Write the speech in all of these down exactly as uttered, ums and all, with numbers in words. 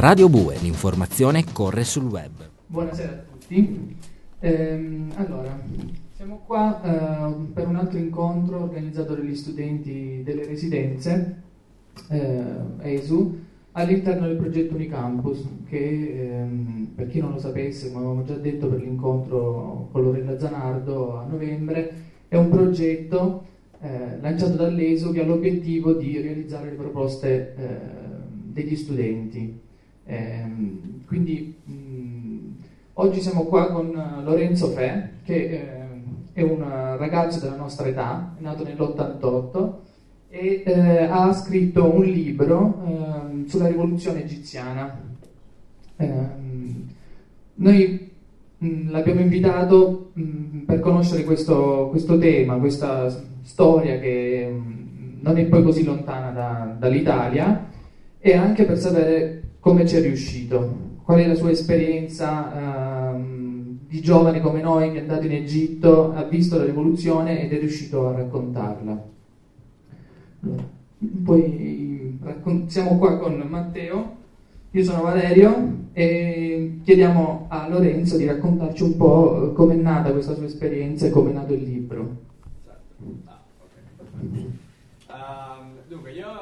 Radio Bue, l'informazione corre sul web. Buonasera a tutti. Ehm, allora, siamo qua eh, per un altro incontro organizzato dagli studenti delle residenze eh, E S U all'interno del progetto Unicampus, che ehm, per chi non lo sapesse, come avevamo già detto per l'incontro con Lorella Zanardo a novembre, è un progetto eh, lanciato dall'E S U che ha l'obiettivo di realizzare le proposte eh, degli studenti. Ehm, quindi mh, oggi siamo qua con Lorenzo Fe, che eh, è un ragazzo della nostra età, è nato nell'ottantotto e eh, ha scritto un libro eh, sulla rivoluzione egiziana. Eh, noi mh, l'abbiamo invitato mh, per conoscere questo, questo tema, questa storia che mh, non è poi così lontana da, dall'Italia, e anche per sapere come ci è riuscito, qual è la sua esperienza ehm, di giovane come noi che è andato in Egitto, ha visto la rivoluzione ed è riuscito a raccontarla. Allora, poi raccon- siamo qua con Matteo, io sono Valerio e chiediamo a Lorenzo di raccontarci un po' com'è nata questa sua esperienza e com'è nato il libro. Ah, okay. um, dunque io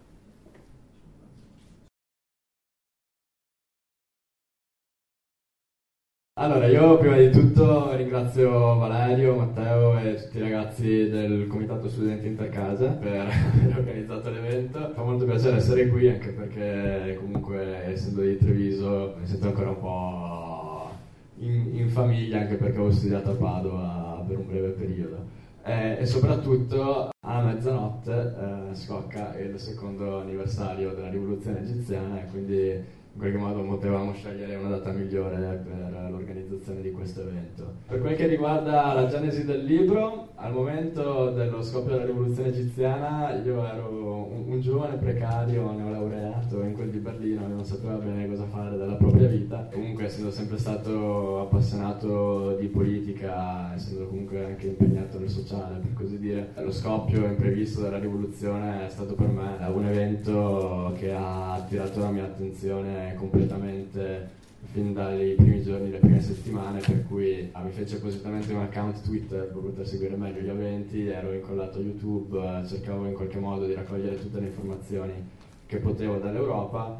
Allora, io prima di tutto ringrazio Valerio, Matteo e tutti i ragazzi del Comitato Studenti Intercase per aver organizzato l'evento. Fa molto piacere essere qui, anche perché comunque, essendo di Treviso, mi sento ancora un po' in, in famiglia, anche perché ho studiato a Padova per un breve periodo. E, e soprattutto a mezzanotte eh, scocca il secondo anniversario della rivoluzione egiziana, e quindi in qualche modo potevamo scegliere una data migliore per l'organizzazione di questo evento. Per quel che riguarda la genesi del libro, al momento dello scoppio della rivoluzione egiziana io ero un, un giovane precario neolaureato in quel di Berlino che non sapeva bene cosa fare della propria vita. Comunque, essendo sempre stato appassionato di politica, essendo comunque anche impegnato nel sociale, per così dire, lo scoppio imprevisto della rivoluzione è stato per me un evento che ha attirato la mia attenzione completamente fin dai primi giorni, le prime settimane, per cui ah, mi fece appositamente un account Twitter per poter seguire meglio gli eventi, ero incollato a YouTube, eh, cercavo in qualche modo di raccogliere tutte le informazioni che potevo dall'Europa.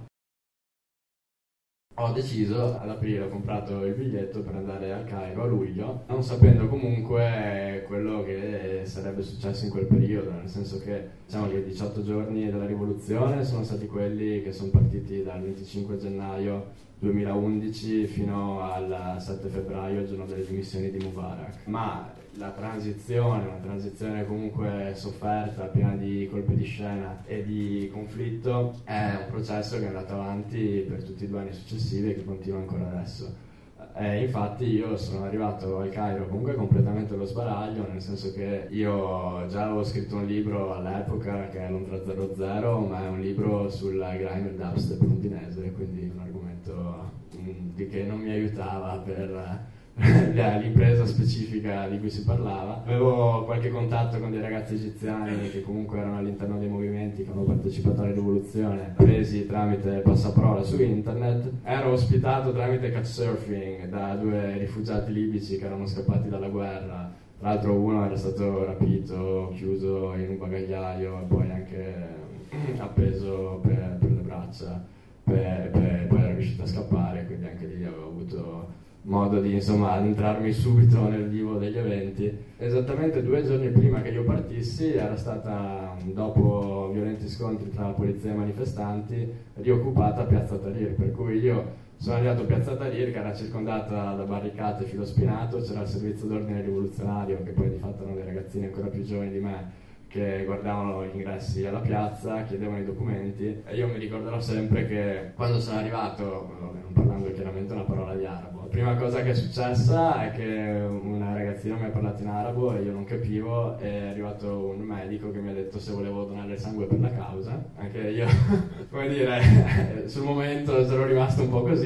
Ho deciso ad aprile, ho comprato il biglietto per andare al Cairo a luglio, non sapendo comunque quello che sarebbe successo in quel periodo, nel senso che diciamo che i diciotto giorni della rivoluzione sono stati quelli che sono partiti dal venticinque gennaio duemilaundici fino al sette febbraio, il giorno delle dimissioni di Mubarak. Ma la transizione, una transizione comunque sofferta, piena di colpi di scena e di conflitto, è un processo che è andato avanti per tutti i due anni successivi e che continua ancora adesso. E infatti io sono arrivato al Cairo comunque completamente allo sbaraglio, nel senso che io già avevo scritto un libro all'epoca che è Londra zero zero, ma è un libro sul grime e dubstep londinese, quindi un argomento mh, di che non mi aiutava per l'impresa specifica di cui si parlava. Avevo qualche contatto con dei ragazzi egiziani che comunque erano all'interno dei movimenti che hanno partecipato alla rivoluzione, presi tramite passaparola su internet. Ero ospitato tramite couchsurfing da due rifugiati libici che erano scappati dalla guerra. Tra l'altro uno era stato rapito, chiuso in un bagagliaio e poi anche appeso per, per le braccia, per, per, poi era riuscito a scappare, quindi anche lì avevo avuto modo di insomma addentrarmi subito nel vivo degli eventi. Esattamente due giorni prima che io partissi era stata, dopo violenti scontri tra polizia e manifestanti, rioccupata Piazza Tahrir, per cui io sono arrivato a Piazza Tahrir che era circondata da barricate e filo spinato, c'era il servizio d'ordine rivoluzionario, che poi di fatto erano dei ragazzini ancora più giovani di me, che guardavano gli ingressi alla piazza, chiedevano i documenti, e io mi ricorderò sempre che quando sono arrivato, non parlando chiaramente una parola di arabo, la prima cosa che è successa è che una ragazzina mi ha parlato in arabo e io non capivo, e è arrivato un medico che mi ha detto se volevo donare il sangue per la causa. Anche io, come dire, sul momento sono rimasto un po' così,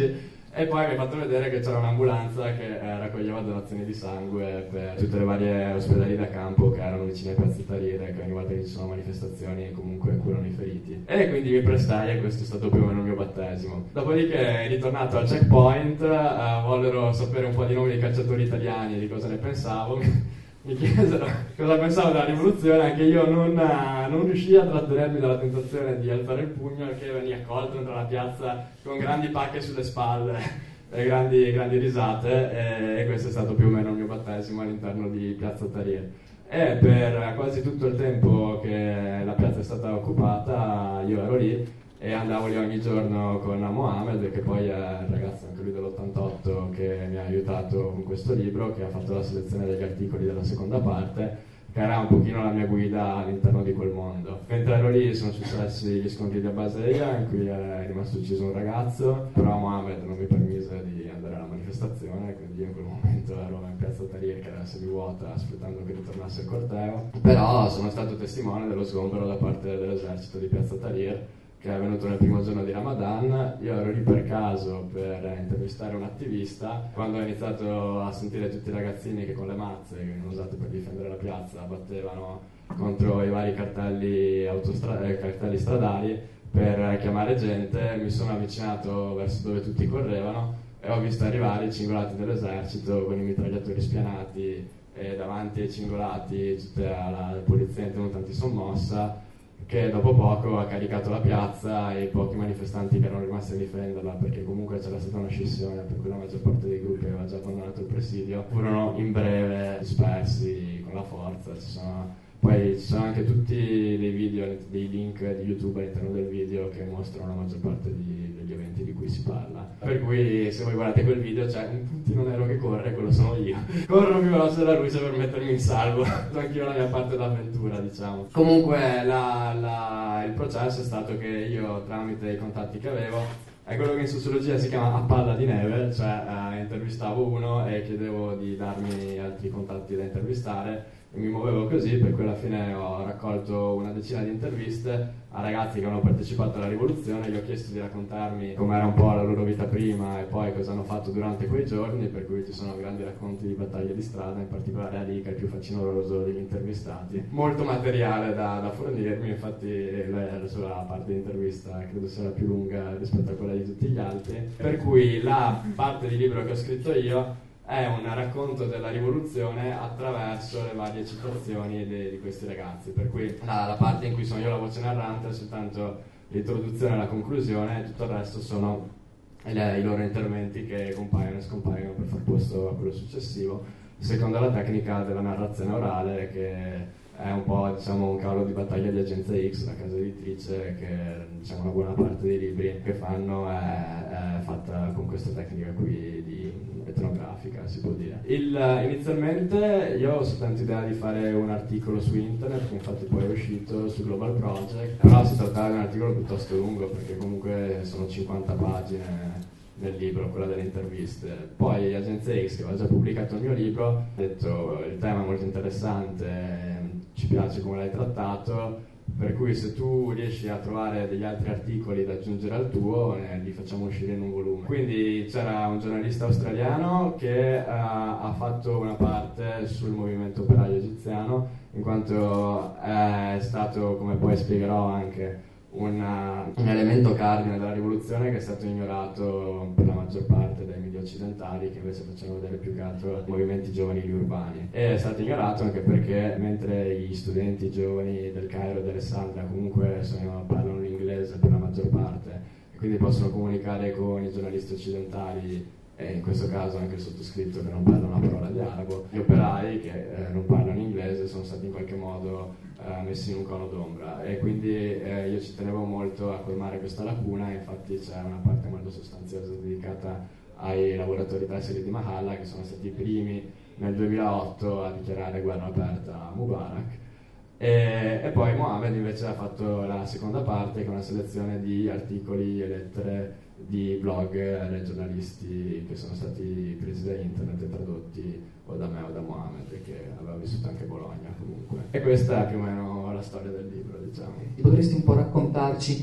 E poi mi ha fatto vedere che c'era un'ambulanza che eh, raccoglieva donazioni di sangue per tutte le varie ospedali da campo che erano vicine a Piazza Tahrir, che ogni volta che ci sono manifestazioni comunque curano i feriti. E quindi mi prestai e questo è stato più o meno il mio battesimo. Dopodiché, ritornato al checkpoint, eh, vollero sapere un po' di nomi dei cacciatori italiani, di cosa ne pensavo. Mi chiesero cosa pensavo della rivoluzione, anche io non, non riuscii a trattenermi dalla tentazione di alzare il pugno, che venne accolto dentro la piazza con grandi pacche sulle spalle e grandi, grandi risate, e, e questo è stato più o meno il mio battesimo all'interno di Piazza Tahrir. E per quasi tutto il tempo che la piazza è stata occupata io ero lì e andavo lì ogni giorno con Mohamed, che poi è il ragazzo anche lui dell'ottantotto che mi ha aiutato con questo libro, che ha fatto la selezione degli articoli della seconda parte, che era un pochino la mia guida all'interno di quel mondo. Mentre ero lì sono successi gli scontri di Abbaseia, in cui è rimasto ucciso un ragazzo, però Mohamed non mi permise di andare alla manifestazione, quindi io in quel momento ero in Piazza Tahrir, che era semivuota, aspettando che ritornasse il corteo. Però sono stato testimone dello sgombero da parte dell'esercito di Piazza Tahrir, che è venuto nel primo giorno di Ramadan. Io ero lì per caso per intervistare un attivista. Quando ho iniziato a sentire tutti i ragazzini che con le mazze che venivano usate per difendere la piazza battevano contro i vari cartelli, autostra- eh, cartelli stradali per chiamare gente, mi sono avvicinato verso dove tutti correvano e ho visto arrivare i cingolati dell'esercito con i mitragliatori spianati e davanti ai cingolati tutta la polizia in tenuta antisommossa, che dopo poco ha caricato la piazza e i pochi manifestanti che erano rimasti a difenderla, perché comunque c'era stata una scissione per cui la maggior parte dei gruppi aveva già abbandonato il presidio, furono in breve dispersi con la forza. Ci sono, poi ci sono anche tutti dei video, dei link di YouTube all'interno del video che mostrano la maggior parte di, degli eventi di cui si parla. Per cui se voi guardate quel video c'è un puntino nero che corre, quello sono io. Corro più veloce della luce per mettermi in salvo, anch'io la mia parte d'avventura, diciamo. Comunque la, la, il processo è stato che io, tramite i contatti che avevo, è quello che in sociologia si chiama a palla di neve, cioè eh, intervistavo uno e chiedevo di darmi altri contatti da intervistare, e mi muovevo così, per cui alla fine ho raccolto una decina di interviste a ragazzi che hanno partecipato alla rivoluzione. Gli ho chiesto di raccontarmi com'era un po' la loro vita prima e poi cosa hanno fatto durante quei giorni, per cui ci sono grandi racconti di battaglie di strada, in particolare Ali, che è il più facinoroso degli intervistati. Molto materiale da, da fornirmi, infatti la sua parte di intervista credo sia la più lunga rispetto a quella di tutti gli altri, per cui la parte di libro che ho scritto io è un racconto della rivoluzione attraverso le varie citazioni di, di questi ragazzi, per cui la, la parte in cui sono io la voce narrante è soltanto l'introduzione e la conclusione, e tutto il resto sono le, i loro interventi che compaiono e scompaiono per far posto a quello successivo, secondo la tecnica della narrazione orale, che è un po', diciamo, un cavallo di battaglia di Agenzia X, la casa editrice, che, diciamo, una buona parte dei libri che fanno è, è fatta con questa tecnica qui di etnografica, si può dire. Il, inizialmente io ho soltanto idea di fare un articolo su internet, che infatti poi è uscito su Global Project, però si trattava di un articolo piuttosto lungo, perché comunque sono cinquanta pagine nel libro, quella delle interviste. Poi Agenzia X, che aveva già pubblicato il mio libro, ha detto: il tema è molto interessante, ci piace come l'hai trattato, per cui se tu riesci a trovare degli altri articoli da aggiungere al tuo, eh, li facciamo uscire in un volume. Quindi c'era un giornalista australiano che uh, ha fatto una parte sul movimento operaio egiziano, in quanto è stato, come poi spiegherò anche, Una, un elemento cardine della rivoluzione che è stato ignorato per la maggior parte dai media occidentali, che invece facevano vedere più che altro movimenti giovanili urbani. E è stato ignorato anche perché mentre gli studenti giovani del Cairo e dell'Alessandria comunque sono, parlano l'inglese per la maggior parte e quindi possono comunicare con i giornalisti occidentali, e in questo caso anche il sottoscritto, che non parla una parola di arabo, gli operai che eh, non parlano inglese sono stati in qualche modo eh, messi in un cono d'ombra, e quindi eh, io ci tenevo molto a colmare questa lacuna. Infatti c'è una parte molto sostanziosa dedicata ai lavoratori tessili di Mahalla, che sono stati i primi nel duemilaotto a dichiarare guerra aperta a Mubarak. E, e poi Mohamed invece ha fatto la seconda parte, che è una selezione di articoli e lettere di blog e giornalisti che sono stati presi da internet e tradotti o da me o da Mohamed, che aveva vissuto anche a Bologna comunque. E questa è più o meno la storia del libro, diciamo. Potresti un po' raccontarci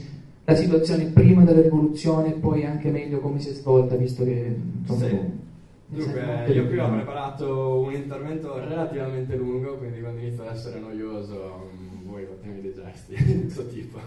la situazione prima della rivoluzione e poi anche meglio come si è svolta, visto che insomma, sì. Dunque, io qui ho preparato un intervento relativamente lungo, quindi quando inizio ad essere noioso voi fatemi dei gesti di questo tipo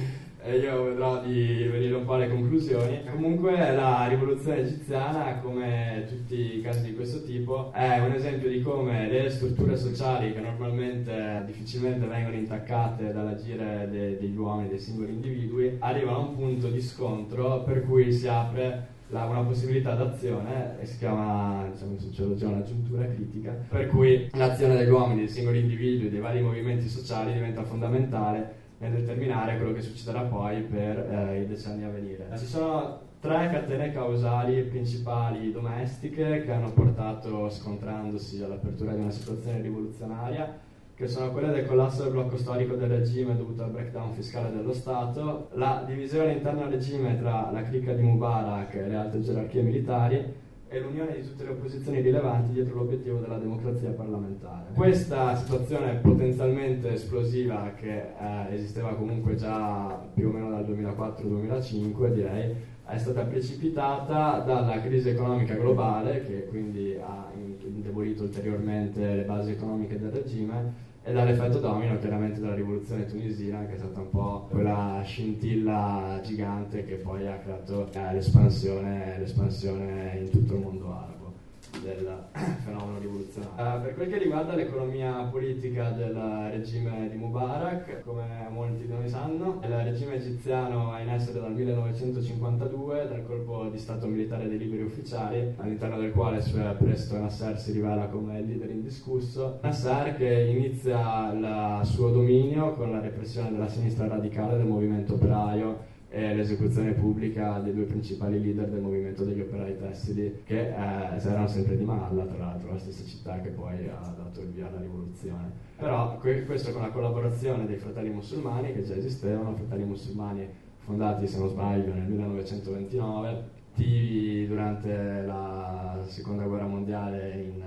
e io vedrò di venire un po' alle conclusioni. Comunque la rivoluzione egiziana, come tutti i casi di questo tipo, è un esempio di come le strutture sociali, che normalmente difficilmente vengono intaccate dall'agire de- degli uomini, dei singoli individui, arrivano a un punto di scontro per cui si apre La, una possibilità d'azione, e si chiama, diciamo, in sociologia una giuntura critica, per cui l'azione degli uomini, dei singoli individui, dei vari movimenti sociali diventa fondamentale nel determinare quello che succederà poi per eh, i decenni a venire. Ci sono tre catene causali principali domestiche che hanno portato, scontrandosi, all'apertura di una situazione rivoluzionaria, che sono quelle del collasso del blocco storico del regime dovuto al breakdown fiscale dello Stato, la divisione interna al regime tra la cricca di Mubarak e le alte gerarchie militari e l'unione di tutte le opposizioni rilevanti dietro l'obiettivo della democrazia parlamentare. Questa situazione potenzialmente esplosiva, che eh, esisteva comunque già più o meno dal duemilaquattro duemilacinque, direi, è stata precipitata dalla crisi economica globale, che quindi ha indebolito ulteriormente le basi economiche del regime, e dall'effetto domino chiaramente della rivoluzione tunisina, che è stata un po' quella scintilla gigante che poi ha creato eh, l'espansione, l'espansione in tutto il mondo arabo del fenomeno rivoluzionario. Uh, per quel che riguarda l'economia politica del regime di Mubarak, come molti di noi sanno, il regime egiziano è in essere dal millenovecentocinquantadue, dal colpo di stato militare dei liberi ufficiali, all'interno del quale presto Nasser si rivela come il leader indiscusso. Nasser che inizia il suo dominio con la repressione della sinistra radicale, del movimento operaio, e l'esecuzione pubblica dei due principali leader del movimento degli operai tessili, che eh, erano sempre di Malla, tra l'altro la stessa città che poi ha dato il via alla rivoluzione. Però que- questo con la collaborazione dei fratelli musulmani, che già esistevano, fratelli musulmani fondati, se non sbaglio, nel millenovecentoventinove, attivi durante la seconda guerra mondiale in,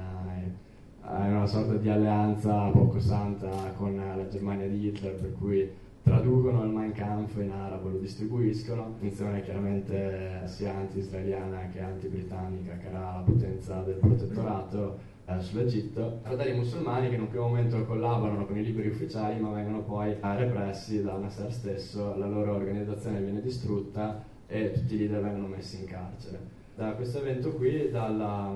in una sorta di alleanza poco santa con la Germania di Hitler, per cui traducono il Mein Kampf in arabo e lo distribuiscono. Funzione chiaramente sia anti-israeliana che anti-britannica, che era la potenza del protettorato eh, sull'Egitto. Fratelli musulmani che in un primo momento collaborano con i liberi ufficiali, ma vengono poi eh, repressi da Nasser stesso, la loro organizzazione viene distrutta e tutti i leader vengono messi in carcere. Da questo evento qui, dal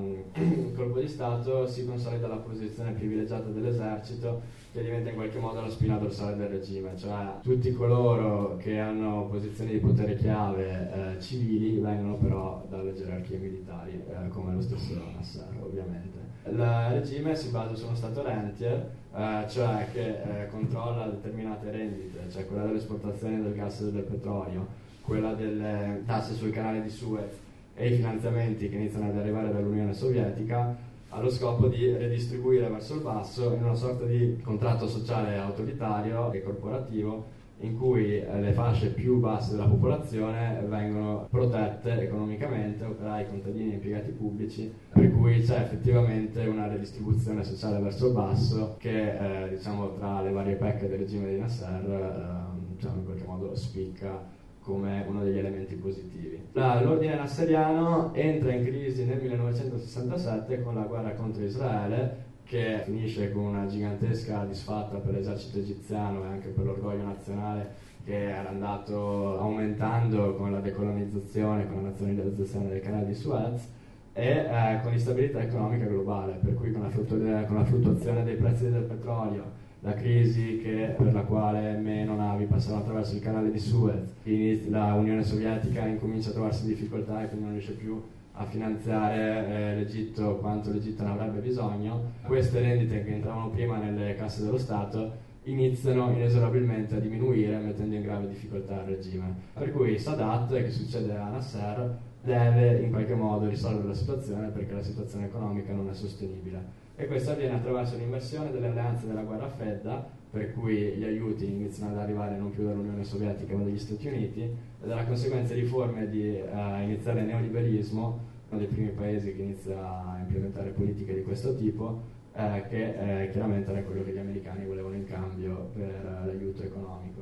um, colpo di Stato, si consolida la posizione privilegiata dell'esercito, che diventa in qualche modo la spina dorsale del regime, cioè tutti coloro che hanno posizioni di potere chiave eh, civili vengono però dalle gerarchie militari, eh, come lo stesso Nasser ovviamente. Il regime si basa su uno stato rentier, eh, cioè che eh, controlla determinate rendite, cioè quella dell'esportazione del gas e del petrolio, quella delle tasse sul canale di Suez e i finanziamenti che iniziano ad arrivare dall'Unione Sovietica, allo scopo di redistribuire verso il basso in una sorta di contratto sociale autoritario e corporativo, in cui eh, le fasce più basse della popolazione vengono protette economicamente, operai, contadini e impiegati pubblici, per cui c'è effettivamente una redistribuzione sociale verso il basso che eh, diciamo tra le varie pecche del regime di Nasser eh, diciamo in qualche modo spicca come uno degli elementi positivi. La, l'ordine nasseriano entra in crisi nel millenovecentosessantasette con la guerra contro Israele, che finisce con una gigantesca disfatta per l'esercito egiziano e anche per l'orgoglio nazionale, che era andato aumentando con la decolonizzazione, con la nazionalizzazione del canale di Suez, e eh, con l'instabilità economica globale, per cui con la, fluttu- con la fluttuazione dei prezzi del petrolio, la crisi che, per la quale meno navi passano attraverso il canale di Suez, la Unione Sovietica incomincia a trovarsi in difficoltà e quindi non riesce più a finanziare eh, l'Egitto quanto l'Egitto ne avrebbe bisogno. Queste rendite che entravano prima nelle casse dello Stato iniziano inesorabilmente a diminuire, mettendo in grave difficoltà il regime. Per cui Sadat, che succede a Nasser, deve in qualche modo risolvere la situazione, perché la situazione economica non è sostenibile. E questo avviene attraverso l'inversione delle alleanze della guerra fredda, per cui gli aiuti iniziano ad arrivare non più dall'Unione Sovietica ma dagli Stati Uniti, e dalla conseguenza di forme di uh, iniziare il neoliberismo, uno dei primi paesi che inizia a implementare politiche di questo tipo, eh, che eh, chiaramente era quello che gli americani volevano in cambio per uh, l'aiuto economico.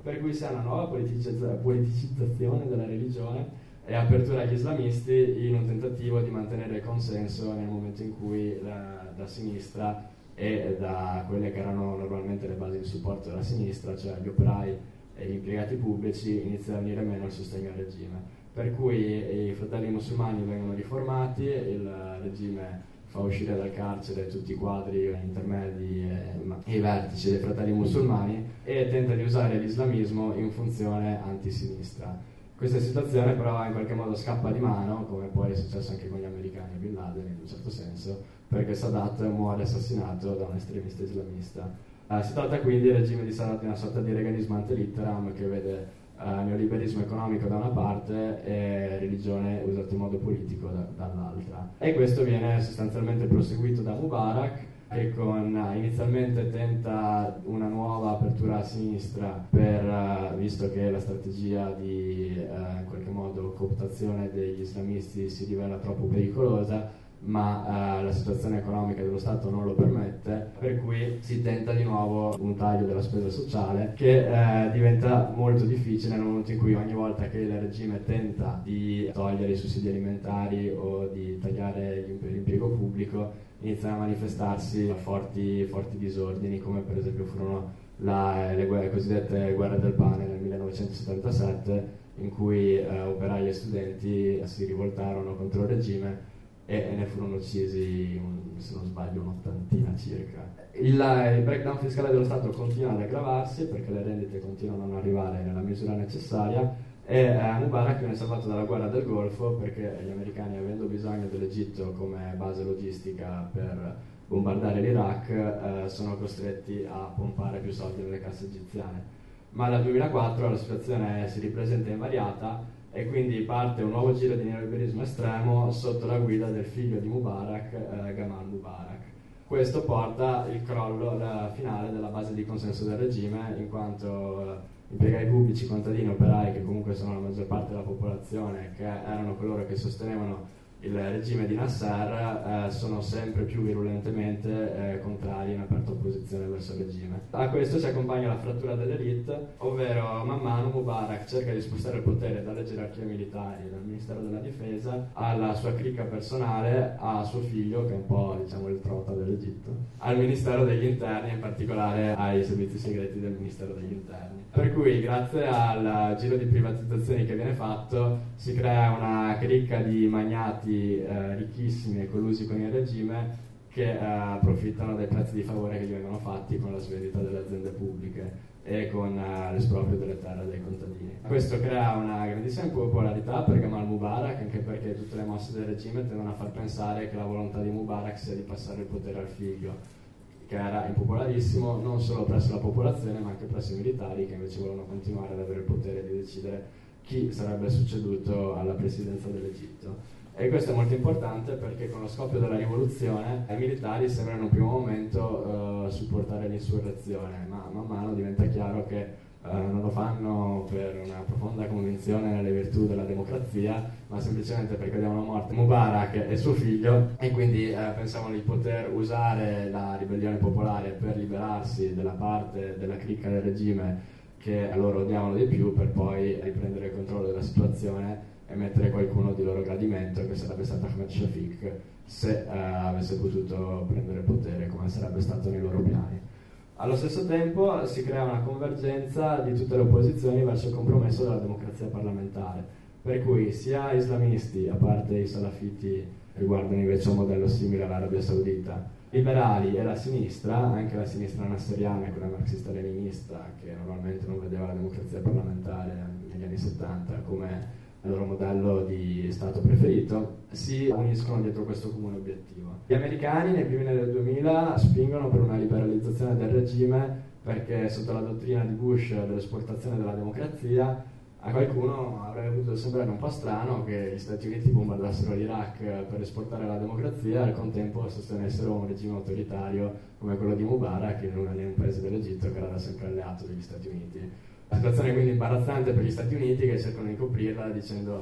per cui si ha una nuova politicizza- politicizzazione della religione e apertura agli islamisti in un tentativo di mantenere il consenso nel momento in cui la, da sinistra e da quelle che erano normalmente le basi di supporto della sinistra, cioè gli operai e gli impiegati pubblici, inizia a venire meno il sostegno al regime. Per cui i fratelli musulmani vengono riformati, il regime fa uscire dal carcere tutti i quadri intermedi e i vertici dei fratelli musulmani e tenta di usare l'islamismo in funzione antisinistra. Questa situazione però in qualche modo scappa di mano, come poi è successo anche con gli americani e Bin Laden in un certo senso, perché Sadat muore assassinato da un estremista islamista. Uh, si tratta quindi del regime di Sadat di una sorta di reganismo ante litteram che vede uh, neoliberismo economico da una parte e religione usata in modo politico da, dall'altra. E questo viene sostanzialmente proseguito da Mubarak, che con, uh, inizialmente tenta una nuova apertura a sinistra per, uh, visto che la strategia di uh, in qualche modo cooptazione degli islamisti si rivela troppo pericolosa, ma uh, la situazione economica dello Stato non lo permette, per cui si tenta di nuovo un taglio della spesa sociale che uh, diventa molto difficile nel momento in cui ogni volta che il regime tenta di togliere i sussidi alimentari o di tagliare l'impiego pubblico iniziano a manifestarsi forti, forti disordini, come per esempio furono la, le, le cosiddette guerre del pane nel millenovecentosettantasette, in cui eh, operai e studenti si rivoltarono contro il regime e, e ne furono uccisi, un, se non sbaglio, un'ottantina circa. Il, il breakdown fiscale dello Stato continua ad aggravarsi perché le rendite continuano a non arrivare nella misura necessaria, e eh, Mubarak viene salvato dalla guerra del Golfo perché gli americani, avendo bisogno dell'Egitto come base logistica per bombardare l'Iraq, eh, sono costretti a pompare più soldi nelle casse egiziane. Ma dal duemilaquattro la situazione si ripresenta invariata e quindi parte un nuovo giro di neoliberismo estremo sotto la guida del figlio di Mubarak, eh, Gamal Mubarak. Questo porta il crollo la finale della base di consenso del regime, in quanto impiegati pubblici, contadini, operai, che comunque sono la maggior parte della popolazione, che erano coloro che sostenevano il regime di Nasser, eh, sono sempre più virulentemente eh, contrari in aperta opposizione verso il regime. A questo si accompagna la frattura dell'elite, ovvero man mano Mubarak cerca di spostare il potere dalle gerarchie militari, dal Ministero della Difesa, alla sua cricca personale, a suo figlio, che è un po', diciamo, il trota dell'Egitto, al Ministero degli Interni, in particolare ai servizi segreti del Ministero degli Interni. Per cui, grazie al giro di privatizzazioni che viene fatto, si crea una cricca di magnati Eh, ricchissimi e collusi con il regime che eh, approfittano dei prezzi di favore che gli vengono fatti con la svendita delle aziende pubbliche e con eh, l'esproprio delle terre dei contadini. Questo crea una grandissima impopolarità per Gamal Mubarak, anche perché tutte le mosse del regime tendono a far pensare che la volontà di Mubarak sia di passare il potere al figlio, che era impopolarissimo non solo presso la popolazione ma anche presso i militari, che invece volevano continuare ad avere il potere di decidere chi sarebbe succeduto alla presidenza dell'Egitto. E questo è molto importante perché con lo scoppio della rivoluzione i militari sembrano in un primo momento eh, supportare l'insurrezione, ma man mano diventa chiaro che eh, non lo fanno per una profonda convinzione nelle virtù della democrazia, ma semplicemente perché devono morte Mubarak e suo figlio, e quindi eh, pensavano di poter usare la ribellione popolare per liberarsi della parte della cricca del regime che loro odiavano di più, per poi riprendere il controllo della situazione e mettere qualcuno di loro gradimento, che sarebbe stato Ahmed Shafiq, se eh, avesse potuto prendere il potere, come sarebbe stato nei loro piani. Allo stesso tempo si crea una convergenza di tutte le opposizioni verso il compromesso della democrazia parlamentare, per cui sia islamisti, a parte i salafiti che guardano invece un modello simile all'Arabia Saudita, liberali e la sinistra, anche la sinistra nasseriana e quella marxista-leninista, che normalmente non vedeva la democrazia parlamentare negli anni settanta come il loro modello di Stato preferito, si uniscono dietro questo comune obiettivo. Gli americani nei primi anni del duemila spingono per una liberalizzazione del regime perché sotto la dottrina di Bush dell'esportazione della democrazia a qualcuno avrebbe potuto sembrare un po' strano che gli Stati Uniti bombardassero l'Iraq per esportare la democrazia e al contempo sostenessero un regime autoritario come quello di Mubarak in un paese dell'Egitto che era da sempre alleato degli Stati Uniti. La situazione è quindi imbarazzante per gli Stati Uniti, che cercano di coprirla dicendo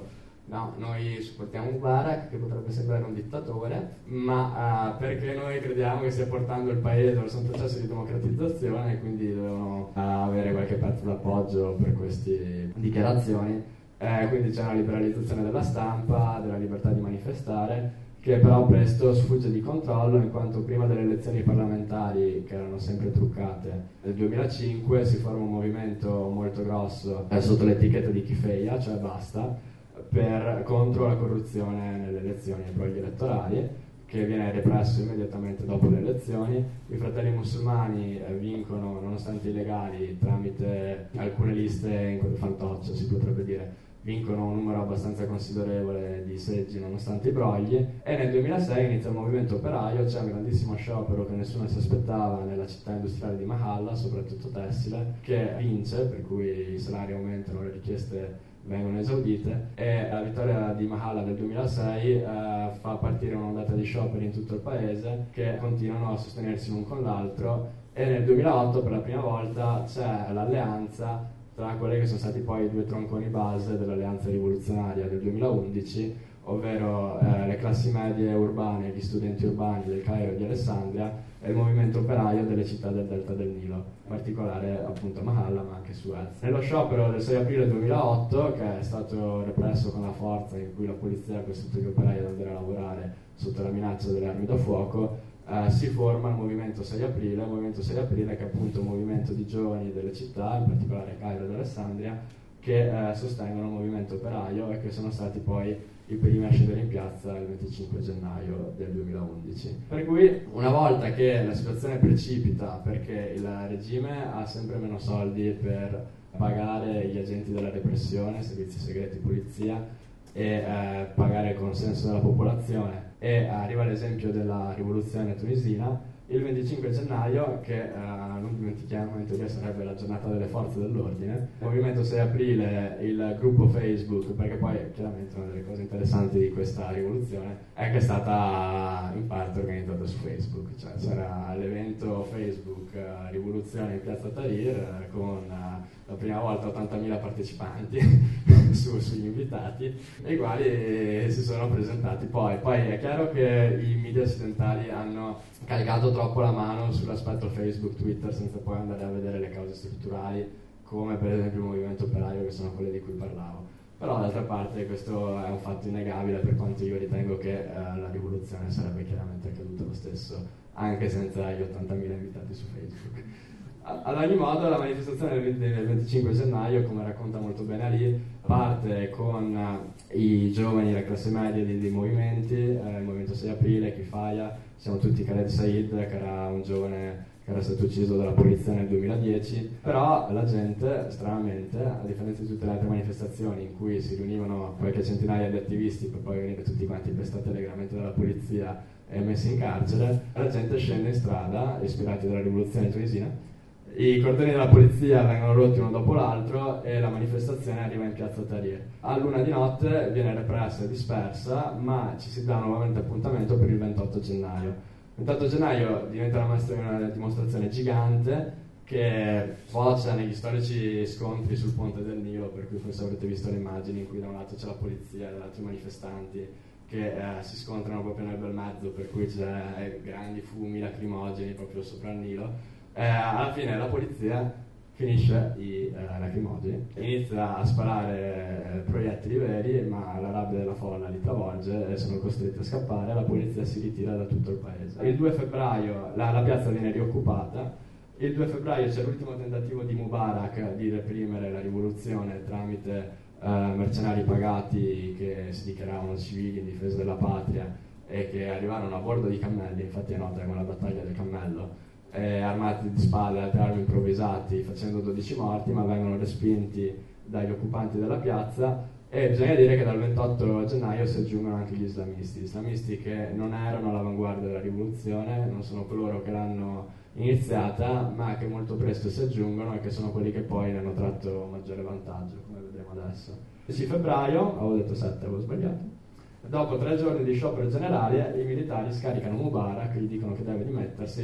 no, noi supportiamo Mubarak, che potrebbe sembrare un dittatore, ma uh, perché noi crediamo che stia portando il paese verso un processo di democratizzazione e quindi devono uh, avere qualche pezzo d'appoggio per queste dichiarazioni. Eh, quindi c'è una liberalizzazione della stampa, della libertà di manifestare, che però presto sfugge di controllo, in quanto prima delle elezioni parlamentari, che erano sempre truccate, nel duemilacinque si forma un movimento molto grosso eh, sotto l'etichetta di Kifeya, cioè basta, per, contro la corruzione nelle elezioni e brogli elettorali, che viene represso immediatamente dopo le elezioni. I fratelli musulmani eh, vincono, nonostante illegali, tramite alcune liste in quel fantoccio, si potrebbe dire, vincono un numero abbastanza considerevole di seggi nonostante i brogli, e nel duemilasei inizia il movimento operaio, c'è un grandissimo sciopero che nessuno si aspettava nella città industriale di Mahalla, soprattutto tessile, che vince, per cui i salari aumentano, le richieste vengono esaudite, e la vittoria di Mahalla del duemilasei eh, fa partire un'ondata di scioperi in tutto il paese che continuano a sostenersi l'un con l'altro, e nel duemilaotto per la prima volta c'è l'alleanza tra quelli che sono stati poi i due tronconi base dell'alleanza rivoluzionaria del duemilaundici, ovvero eh, le classi medie urbane, gli studenti urbani del Cairo e di Alessandria, e il movimento operaio delle città del delta del Nilo, in particolare appunto Mahalla ma anche Suez. Nello sciopero del sei aprile duemilaotto, che è stato represso con la forza, in cui la polizia ha costretto gli operai ad andare a lavorare sotto la minaccia delle armi da fuoco, Uh, si forma il movimento sei aprile, il movimento sei aprile che è appunto un movimento di giovani delle città, in particolare Cairo ed Alessandria, che uh, sostengono il movimento operaio e che sono stati poi i primi a scendere in piazza il venticinque gennaio del duemilaundici. Per cui, una volta che la situazione precipita perché il regime ha sempre meno soldi per pagare gli agenti della repressione, servizi segreti, polizia, e eh, pagare il consenso della popolazione, e arriva l'esempio della rivoluzione tunisina, il venticinque gennaio, che eh, non dimentichiamo, in teoria sarebbe la giornata delle forze dell'ordine, il movimento sei aprile, il gruppo Facebook, perché poi chiaramente una delle cose interessanti di questa rivoluzione è che è stata in parte organizzata su Facebook, cioè c'era l'evento Facebook eh, rivoluzione in piazza Tahrir eh, con eh, la prima volta ottantamila partecipanti su, sugli invitati, i quali si sono presentati. Poi, poi è chiaro che i media occidentali hanno caricato troppo la mano sull'aspetto Facebook, Twitter, senza poi andare a vedere le cause strutturali, come per esempio il movimento operaio, che sono quelle di cui parlavo. Però d'altra parte questo è un fatto innegabile, per quanto io ritengo che eh, la rivoluzione sarebbe chiaramente accaduta lo stesso, anche senza gli ottantamila invitati su Facebook. Ad ogni modo, la manifestazione del venticinque gennaio, come racconta molto bene Ali, parte con uh, i giovani, la classe media dei, dei movimenti, eh, il movimento sei aprile, Kifaya, siamo tutti Khaled Said, che era un giovane che era stato ucciso dalla polizia nel duemiladieci, però la gente, stranamente, a differenza di tutte le altre manifestazioni in cui si riunivano qualche centinaia di attivisti per poi venire tutti quanti pestati allegramente dalla polizia e messi in carcere, la gente scende in strada, ispirati dalla rivoluzione tunisina. I cordoni della polizia vengono rotti uno dopo l'altro e la manifestazione arriva in piazza Tahrir. A luna di notte viene repressa e dispersa, ma ci si dà nuovamente appuntamento per il ventotto gennaio. Il ventotto gennaio diventa una dimostrazione gigante che focia negli storici scontri sul ponte del Nilo, per cui forse avrete visto le immagini in cui da un lato c'è la polizia e dall'altro i manifestanti che eh, si scontrano proprio nel bel mezzo, per cui c'è eh, grandi fumi lacrimogeni proprio sopra il Nilo. Eh, alla fine la polizia finisce i eh, lacrimogeni, inizia a sparare eh, proiettili veri, ma la rabbia della folla li travolge e sono costretti a scappare. La polizia si ritira da tutto il paese. Il due febbraio la, la piazza viene rioccupata. Il due febbraio c'è l'ultimo tentativo di Mubarak di reprimere la rivoluzione tramite eh, mercenari pagati che si dichiaravano civili in difesa della patria e che arrivarono a bordo di cammelli, infatti è nota come la battaglia del cammello, Eh, armati di spade e altre armi improvvisati, facendo dodici morti, ma vengono respinti dagli occupanti della piazza. E bisogna dire che dal ventotto gennaio si aggiungono anche gli islamisti, islamisti che non erano all'avanguardia della rivoluzione, non sono coloro che l'hanno iniziata, ma che molto presto si aggiungono e che sono quelli che poi ne hanno tratto maggiore vantaggio, come vedremo adesso. Il dieci febbraio, avevo detto sette, avevo sbagliato. Dopo tre giorni di sciopero generale, i militari scaricano Mubarak, gli dicono che deve dimettersi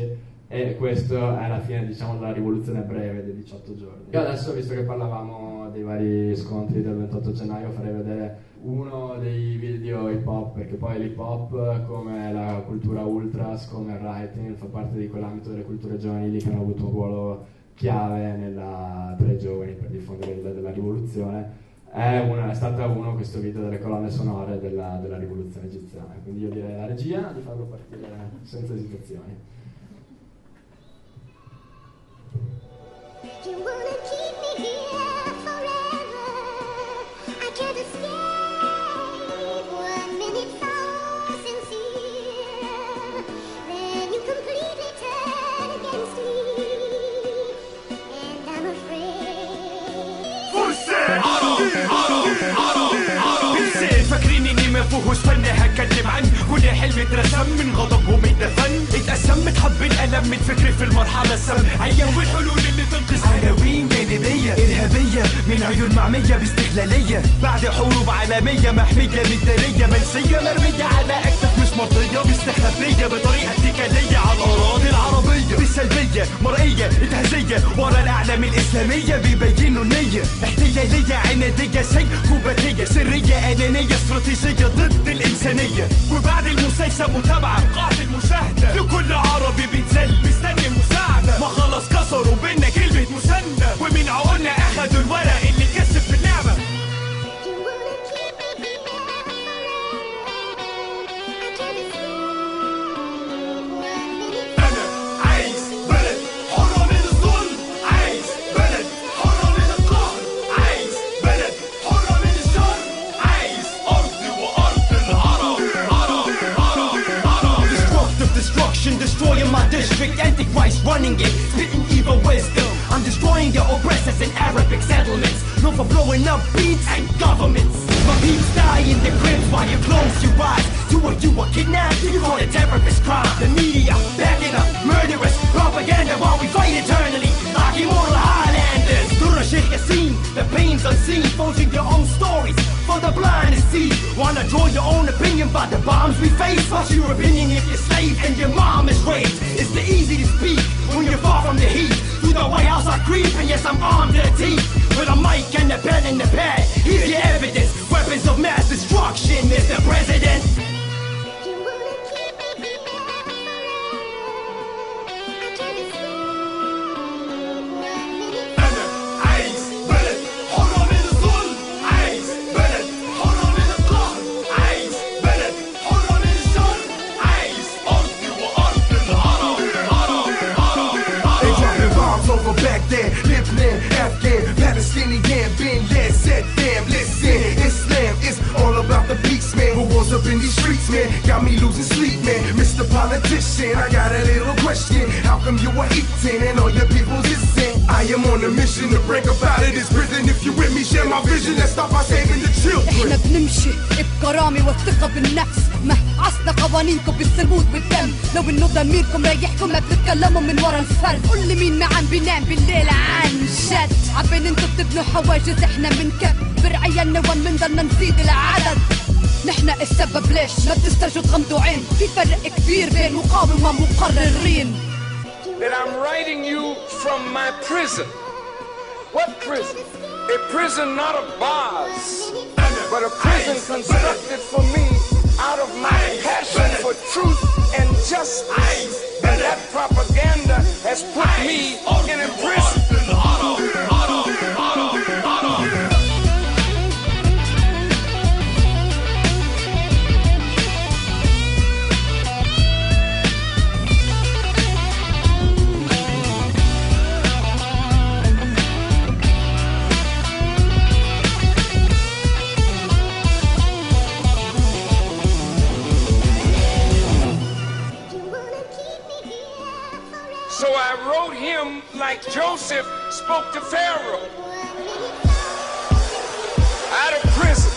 e questo è la fine, diciamo, della rivoluzione breve dei diciotto giorni. Io adesso, visto che parlavamo dei vari scontri del ventotto gennaio, farei vedere uno dei video hip hop, perché poi l'hip hop, come la cultura ultras, come il writing, fa parte di quell'ambito delle culture giovanili che hanno avuto un ruolo chiave nella, tra i giovani per diffondere l'idea della rivoluzione. È, una, è stata uno questo video delle colonne sonore della, della rivoluzione egiziana, quindi io direi alla regia di farlo partire senza esitazioni. You wanna keep me here forever. I can't escape. One minute so sincere, then you completely turn against me, and I'm afraid. فاكرين اني ما فيهوش فن هتكلم عن كل حلم اترسم من غضب ومن دفن اتقسمت حب الالم من فكري في المرحله السم عين والحلول اللي تنقذ عناوين جانبيه ارهابيه من عيون معميه باستغلاليه بعد حروب عالميه محميه مثاليه منسيه مرميه على اكتاف مش مرضيه باستخفافيه بطريقه اتكاليه على الاراضي العربيه بسلبيه مرئيه انتهازيه ورا الاعلام الاسلاميه بيبينوا النيه احتلاليه عناديه سيكوباتيه سريه انانيه استراتيجيه ضد الانسانيه وبعد المسلسل متابعه قاعده المشاهده لكل عربي بيتذل مستني مساعده ما خلص كسروا بينا كلمه مسانده ومن عقولنا اخدوا الورق اللي كسب في اللعبه. Destroying my district, Antichrist running it, spitting evil wisdom. I'm destroying your oppressors in Arabic settlements, known for blowing up beats and governments. My peeps die in the cribs while you close your eyes. To what you were kidnapped, you call it terrorist crime. The media backing up murderous propaganda while we fight eternally like immortal Highlanders. Through the Sheikh Yassin, the pain's unseen, forging your own stories for the blind to see. Wanna draw your own opinion about the bombs we face? What's your opinion if you're slave and your mom is raped? It's the easy to speak when you're far from the heat. Through the White House I creep, and yes I'm armed to the teeth with a mic and a pen and a pad. Here's your evidence, weapons of mass destruction, Mister President. Palestinian, been led, set them, listen, Islam is all about the peace, man. Who was up in these streets, man, got me losing sleep, man. Mister Politician, I got a little question. How come you are eating and all your people listen? I am on a mission to break up out of this prison. If you with me, share my vision. Let's start by saving the children. احنا بنمشي بكرامة والثقة بالنفس، ما عصنا قوانينكم بالثبوت بالدم. لو انه ضميركم رايحكم ما بتتكلموا من ورا الفرد. قول لي مين ما عم بينام بالليل عن جد؟ عبين انتوا بتبنوا حواجز، احنا بنكبر عيالنا ومنضلنا نزيد العدد. نحنا السبب ليش ما بتسترجوا تغمضوا عين؟ في فرق كبير بين مقاومة ومقررين. That I'm writing you from my prison. What prison? A prison not of bars, but a prison constructed for me out of my passion for truth and justice. And that propaganda has put me in a prison. So I wrote him like Joseph spoke to Pharaoh out of prison.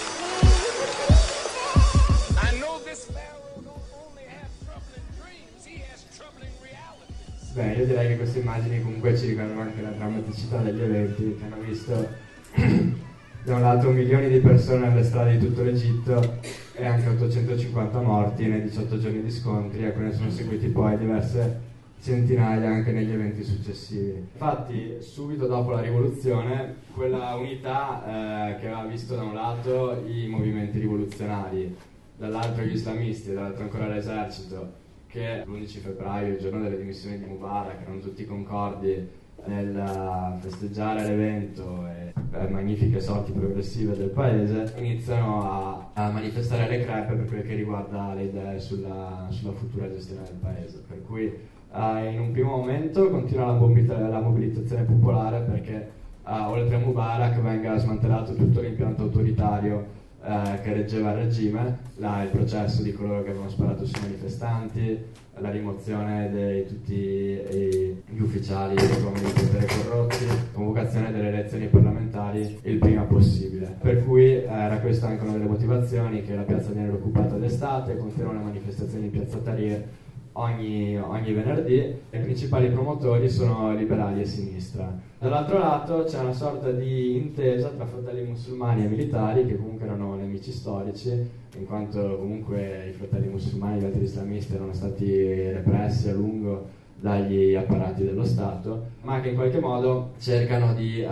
I know this Pharaoh don't only have troubling dreams, he has troubling realities. Beh, io direi che queste immagini comunque ci ricordano anche la drammaticità degli eventi che hanno visto da un lato milioni di persone nelle strade di tutto l'Egitto e anche ottocentocinquanta morti nei diciotto giorni di scontri, a cui ne sono seguiti poi diverse centinaia anche negli eventi successivi. Infatti, subito dopo la rivoluzione, quella unità eh, che aveva visto da un lato i movimenti rivoluzionari, dall'altro gli islamisti e dall'altro ancora l'esercito, che l'undici febbraio, il giorno delle dimissioni di Mubarak, erano tutti concordi nel festeggiare l'evento e le magnifiche sorti progressive del paese, iniziano a, a manifestare le crepe per quel che riguarda le idee sulla, sulla futura gestione del paese. Per cui eh, in un primo momento continua la, mobilita- la mobilitazione popolare perché eh, oltre a Mubarak venga smantellato tutto l'impianto autoritario eh, che reggeva il regime, la, il processo di coloro che avevano sparato sui manifestanti, la rimozione di tutti i, gli ufficiali e gli uomini di potere corrotti, convocazione delle elezioni parlamentari il prima possibile. Per cui eh, era questa anche una delle motivazioni che la piazza viene occupata d'estate, continuano le manifestazioni in piazza Tahrir ogni, ogni venerdì. I principali promotori sono liberali e sinistra. Dall'altro lato c'è una sorta di intesa tra fratelli musulmani e militari, che comunque erano nemici storici, in quanto comunque i fratelli musulmani e gli altri islamisti erano stati repressi a lungo dagli apparati dello Stato, ma che in qualche modo cercano di uh,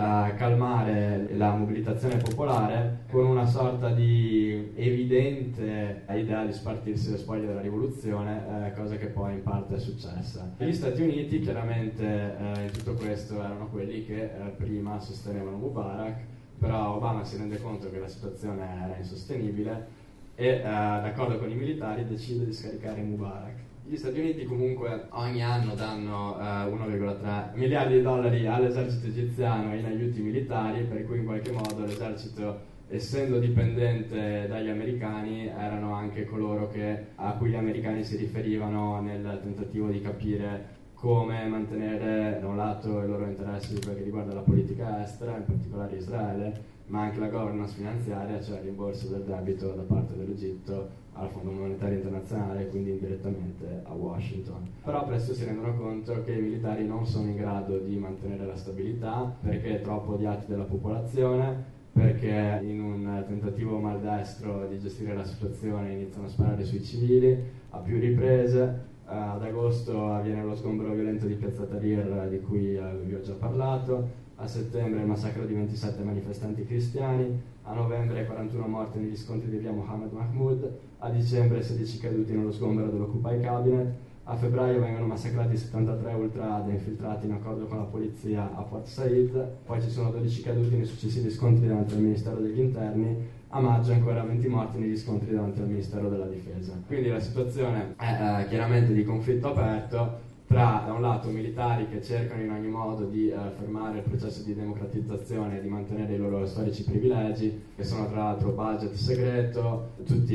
calmare la mobilitazione popolare con una sorta di evidente idea di spartirsi le spoglie della rivoluzione, eh, cosa che poi in parte è successa. Gli Stati Uniti chiaramente eh, in tutto questo erano quelli che eh, prima sostenevano Mubarak, però Obama si rende conto che la situazione era insostenibile e eh, d'accordo con i militari decide di scaricare Mubarak. Gli Stati Uniti comunque ogni anno danno uh, uno virgola tre miliardi di dollari all'esercito egiziano in aiuti militari, per cui in qualche modo l'esercito, essendo dipendente dagli americani, erano anche coloro che, a cui gli americani si riferivano nel tentativo di capire come mantenere da un lato i loro interessi per quel che riguarda la politica estera, in particolare Israele, ma anche la governance finanziaria, cioè il rimborso del debito da parte dell'Egitto al Fondo Monetario Internazionale, quindi indirettamente a Washington. Però presto si rendono conto che i militari non sono in grado di mantenere la stabilità perché troppo odiati dalla popolazione, perché in un tentativo maldestro di gestire la situazione iniziano a sparare sui civili a più riprese. Uh, ad agosto avviene lo sgombero violento di piazza Tahrir, di cui uh, vi ho già parlato. A settembre il massacro di ventisette manifestanti cristiani. A novembre quarantuno morti negli scontri di via Mohammed Mahmoud. A dicembre sedici caduti nello sgombero dell'Occupy Cabinet. A febbraio vengono massacrati settantatré ultrade infiltrati in accordo con la polizia a Port Said. Poi ci sono dodici caduti nei successivi scontri davanti al Ministero degli Interni. A maggio ancora venti morti negli scontri davanti al Ministero della Difesa. Quindi la situazione è eh, chiaramente di conflitto aperto tra, da un lato, militari che cercano in ogni modo di eh, fermare il processo di democratizzazione e di mantenere i loro storici privilegi, che sono tra l'altro budget segreto, tutti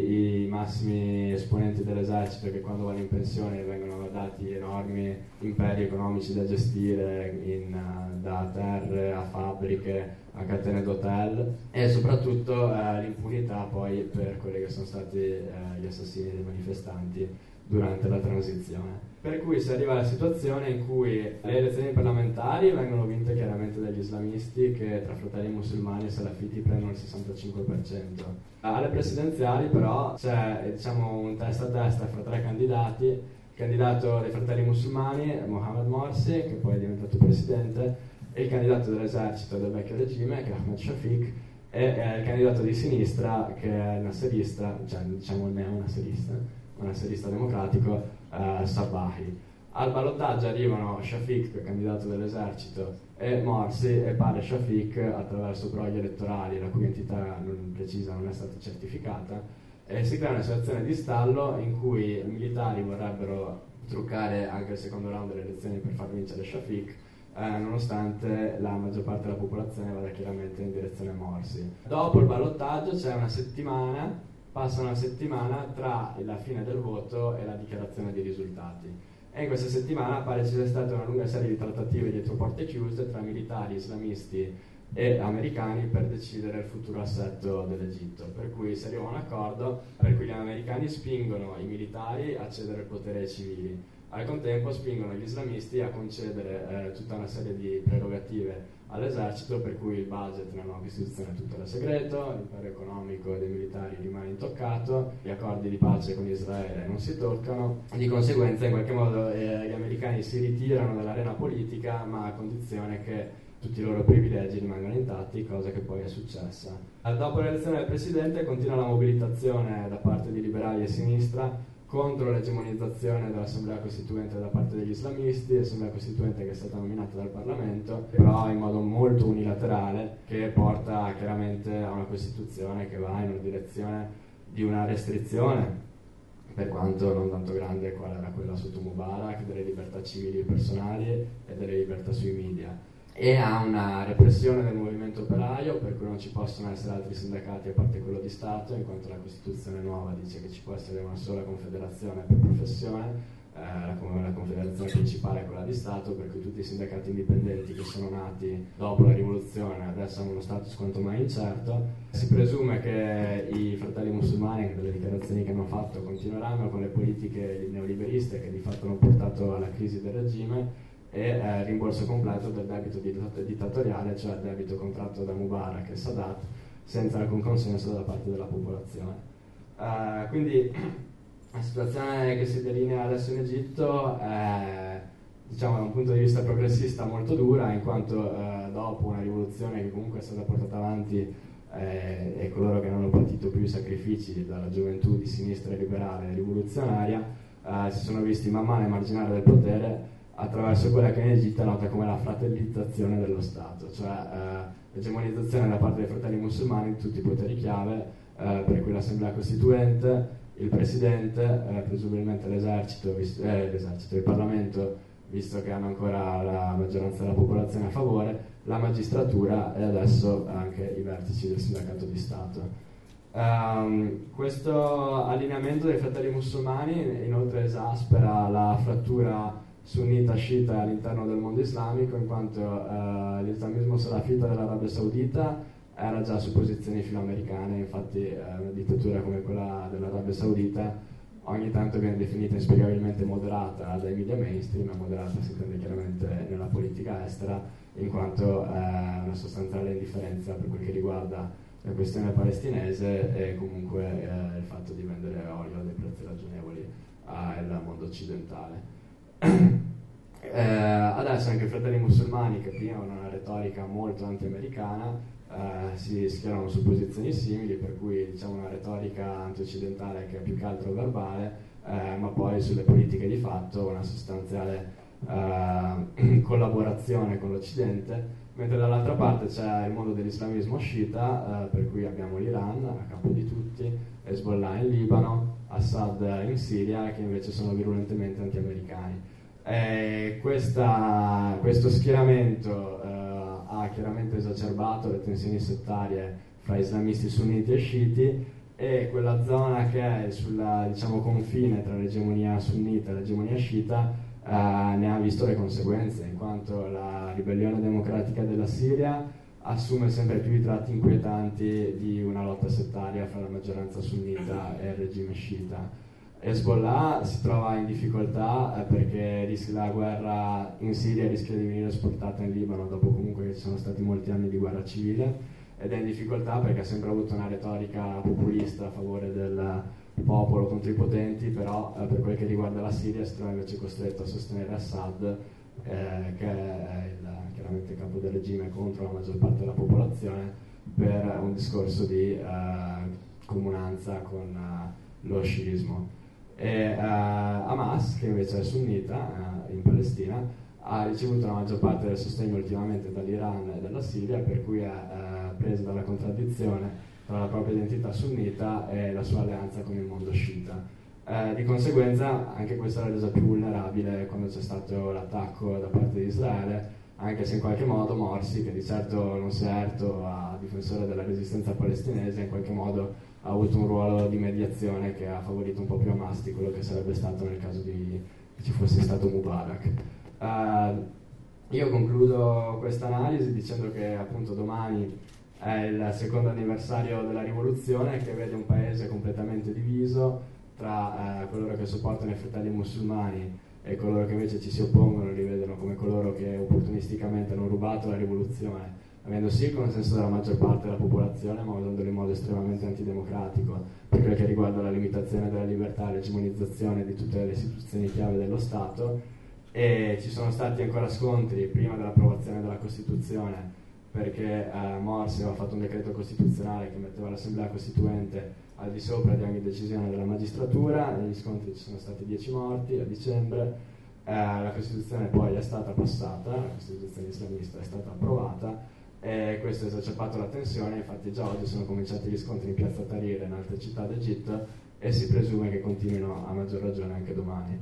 i massimi esponenti dell'esercito che quando vanno in pensione vengono dati enormi imperi economici da gestire, in, uh, da terre a fabbriche a catene d'hotel, e soprattutto eh, l'impunità poi per quelli che sono stati eh, gli assassini dei manifestanti durante la transizione. Per cui si arriva alla situazione in cui le elezioni parlamentari vengono vinte chiaramente dagli islamisti, che tra fratelli musulmani e salafiti prendono il sessantacinque per cento. Alle presidenziali però c'è, diciamo, un testa a testa fra tre candidati. Il candidato dei fratelli musulmani è Mohammed Morsi, che poi è diventato presidente, e il candidato dell'esercito del vecchio regime, che è Ahmed Shafiq, e eh, il candidato di sinistra, che è il nasserista, cioè diciamo neo-nasserista, un nasserista democratico, eh, Sabahi. Al ballottaggio arrivano Shafiq, candidato dell'esercito, e Morsi, e pare Shafiq, attraverso brogli elettorali la cui entità non precisa non è stata certificata, e si crea una situazione di stallo in cui i militari vorrebbero truccare anche il secondo round delle elezioni per far vincere Shafiq, Eh, nonostante la maggior parte della popolazione vada chiaramente in direzione Morsi. Dopo il ballottaggio c'è una settimana, passa una settimana tra la fine del voto e la dichiarazione dei risultati. E in questa settimana pare ci sia stata una lunga serie di trattative dietro porte chiuse tra militari, islamisti e americani per decidere il futuro assetto dell'Egitto. Per cui si arriva a un accordo per cui gli americani spingono i militari a cedere il potere ai civili. Al contempo spingono gli islamisti a concedere eh, tutta una serie di prerogative all'esercito, per cui il budget nella nuova Costituzione è tutto da segreto, l'impero economico dei militari rimane intoccato, gli accordi di pace con Israele non si toccano, di conseguenza in qualche modo eh, gli americani si ritirano dall'arena politica, ma a condizione che tutti i loro privilegi rimangano intatti, cosa che poi è successa. Dopo l'elezione del presidente continua la mobilitazione da parte di liberali e sinistra contro l'egemonizzazione dell'Assemblea Costituente da parte degli islamisti, l'Assemblea Costituente che è stata nominata dal Parlamento, però in modo molto unilaterale, che porta chiaramente a una Costituzione che va in una direzione di una restrizione, per quanto non tanto grande quale era quella sotto Mubarak, delle libertà civili e personali e delle libertà sui media, e ha una repressione del movimento operaio, per cui non ci possono essere altri sindacati a parte quello di Stato, in quanto la Costituzione nuova dice che ci può essere una sola confederazione per professione, eh, la, la confederazione principale è quella di Stato, per cui tutti i sindacati indipendenti che sono nati dopo la rivoluzione adesso hanno uno status quanto mai incerto. Si presume che i fratelli musulmani, dalle dichiarazioni che hanno fatto, continueranno con le politiche neoliberiste che di fatto hanno portato alla crisi del regime, e eh, rimborso completo del debito dittatoriale, cioè il debito contratto da Mubarak e Sadat, senza alcun consenso da parte della popolazione. Uh, quindi la situazione che si delinea adesso in Egitto è, diciamo, da un punto di vista progressista molto dura, in quanto uh, dopo una rivoluzione che comunque è stata portata avanti eh, e coloro che non hanno patito più i sacrifici dalla gioventù di sinistra e liberale rivoluzionaria uh, si sono visti man mano emarginare del potere attraverso quella che in Egitto è nota come la fratellizzazione dello Stato, cioè eh, l'egemonizzazione da parte dei fratelli musulmani di tutti i poteri chiave, eh, per cui l'Assemblea Costituente, il Presidente, eh, presumibilmente l'esercito, visto, eh, l'esercito, il Parlamento, visto che hanno ancora la maggioranza della popolazione a favore, la magistratura e adesso anche i vertici del sindacato di Stato. Um, questo allineamento dei fratelli musulmani inoltre esaspera la frattura sunnita-sciita all'interno del mondo islamico, in quanto uh, l'islamismo salafita dell'Arabia Saudita era già su posizioni filoamericane, infatti uh, una dittatura come quella dell'Arabia Saudita ogni tanto viene definita inspiegabilmente moderata dai media mainstream, ma moderata si intende chiaramente nella politica estera, in quanto uh, una sostanziale indifferenza per quel che riguarda la questione palestinese e comunque uh, il fatto di vendere olio a dei prezzi ragionevoli al mondo occidentale. Eh, adesso anche i fratelli musulmani, che prima avevano una retorica molto anti-americana, eh, si schierano su posizioni simili, per cui diciamo una retorica anti-occidentale che è più che altro verbale, eh, ma poi sulle politiche di fatto una sostanziale eh, collaborazione con l'Occidente, mentre dall'altra parte c'è il mondo dell'islamismo sciita, eh, per cui abbiamo l'Iran a capo di tutti, Hezbollah in Libano, Assad in Siria, che invece sono virulentemente anti-americani. E questa, questo schieramento eh, ha chiaramente esacerbato le tensioni settarie fra islamisti sunniti e sciiti, e quella zona che è sul, diciamo, confine tra l'egemonia sunnita e l'egemonia sciita eh, ne ha visto le conseguenze, in quanto la ribellione democratica della Siria assume sempre più i tratti inquietanti di una lotta settaria fra la maggioranza sunnita e il regime sciita. Hezbollah si trova in difficoltà eh, perché rischia la guerra in Siria rischia di venire esportata in Libano, dopo comunque che ci sono stati molti anni di guerra civile, ed è in difficoltà perché ha sempre avuto una retorica populista a favore del popolo contro i potenti, però eh, per quel che riguarda la Siria si trova invece costretto a sostenere Assad, eh, che è il, chiaramente capo del regime contro la maggior parte della popolazione, per un discorso di eh, comunanza con eh, lo sciismo. E uh, Hamas, che invece è sunnita uh, in Palestina, ha ricevuto la maggior parte del sostegno ultimamente dall'Iran e dalla Siria, per cui è uh, presa dalla contraddizione tra la propria identità sunnita e la sua alleanza con il mondo sciita. Uh, di conseguenza anche questa l'ha resa più vulnerabile quando c'è stato l'attacco da parte di Israele, anche se in qualche modo Morsi, che di certo non si è erto a difensore della resistenza palestinese, in qualche modo ha avuto un ruolo di mediazione che ha favorito un po' più Hamas di quello che sarebbe stato nel caso di che ci fosse stato Mubarak. Uh, io concludo questa analisi dicendo che appunto domani è il secondo anniversario della rivoluzione, che vede un paese completamente diviso tra uh, coloro che supportano i fratelli musulmani e coloro che invece ci si oppongono li vedono vendono come coloro che opportunisticamente hanno rubato la rivoluzione, avendo sì il consenso della maggior parte della popolazione, ma usandolo in modo estremamente antidemocratico, per quello che riguarda la limitazione della libertà e l'egemonizzazione di tutte le istituzioni chiave dello Stato. E ci sono stati ancora scontri prima dell'approvazione della Costituzione, perché eh, Morsi aveva fatto un decreto costituzionale che metteva l'Assemblea Costituente al di sopra di ogni decisione della magistratura. Negli scontri ci sono stati dieci morti a dicembre. Eh, la Costituzione poi è stata passata, la Costituzione islamista è stata approvata, e questo ha esacerbato la tensione. Infatti già oggi sono cominciati gli scontri in piazza Tahrir e in altre città d'Egitto, e si presume che continuino a maggior ragione anche domani.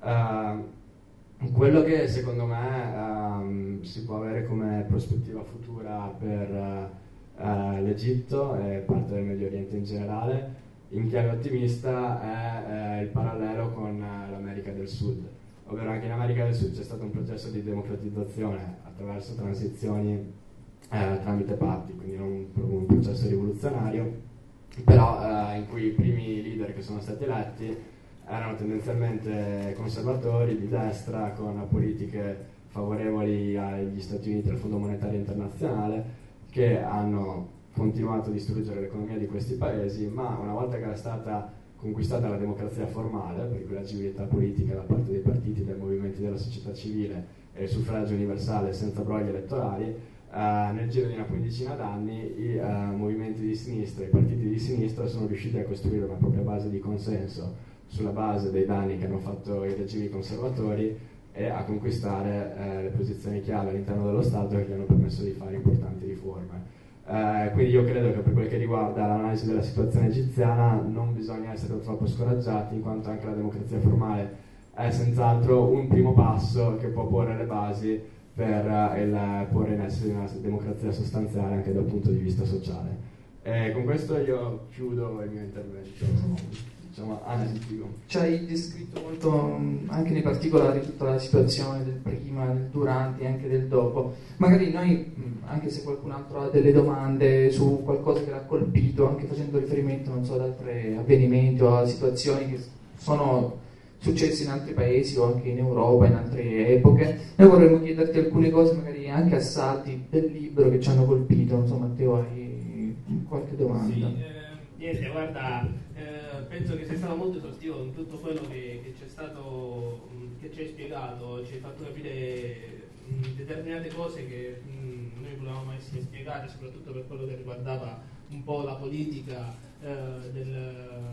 Uh, quello che secondo me um, si può avere come prospettiva futura per uh, l'Egitto e parte del Medio Oriente in generale, in chiave ottimista, è uh, il parallelo con uh, l'America del Sud, ovvero anche in America del Sud c'è stato un processo di democratizzazione attraverso transizioni Eh, tramite parti, quindi non un, un processo rivoluzionario, però eh, in cui i primi leader che sono stati eletti erano tendenzialmente conservatori di destra, con politiche favorevoli agli Stati Uniti e al Fondo Monetario Internazionale, che hanno continuato a distruggere l'economia di questi paesi, ma una volta che era stata conquistata la democrazia formale, per cui l'agibilità politica da parte dei partiti, dei movimenti della società civile e il suffragio universale senza brogli elettorali, Uh, nel giro di una quindicina d'anni i uh, movimenti di sinistra, i partiti di sinistra sono riusciti a costruire una propria base di consenso sulla base dei danni che hanno fatto i regimi conservatori e a conquistare uh, le posizioni chiave all'interno dello Stato che gli hanno permesso di fare importanti riforme. Uh, quindi io credo che per quel che riguarda l'analisi della situazione egiziana non bisogna essere troppo scoraggiati, in quanto anche la democrazia formale è senz'altro un primo passo che può porre le basi per uh, il porre in essere una democrazia sostanziale anche dal punto di vista sociale. E con questo io chiudo il mio intervento, diciamo, analitico. Ci hai descritto molto, anche nei particolari, tutta la situazione del prima, del durante e anche del dopo. Magari noi, anche se qualcun altro ha delle domande su qualcosa che l'ha colpito, anche facendo riferimento, non so, ad altri avvenimenti o a situazioni che sono successi in altri paesi o anche in Europa, in altre epoche, noi vorremmo chiederti alcune cose, magari anche a salti del libro che ci hanno colpito. Non so, Matteo, hai qualche domanda? Sì, eh, niente, guarda, eh, penso che sei stato molto esaustivo in tutto quello che, che c'è stato, che ci hai spiegato, ci hai fatto capire mh, determinate cose che mh, noi volevamo essere spiegate, soprattutto per quello che riguardava un po' la politica eh, del,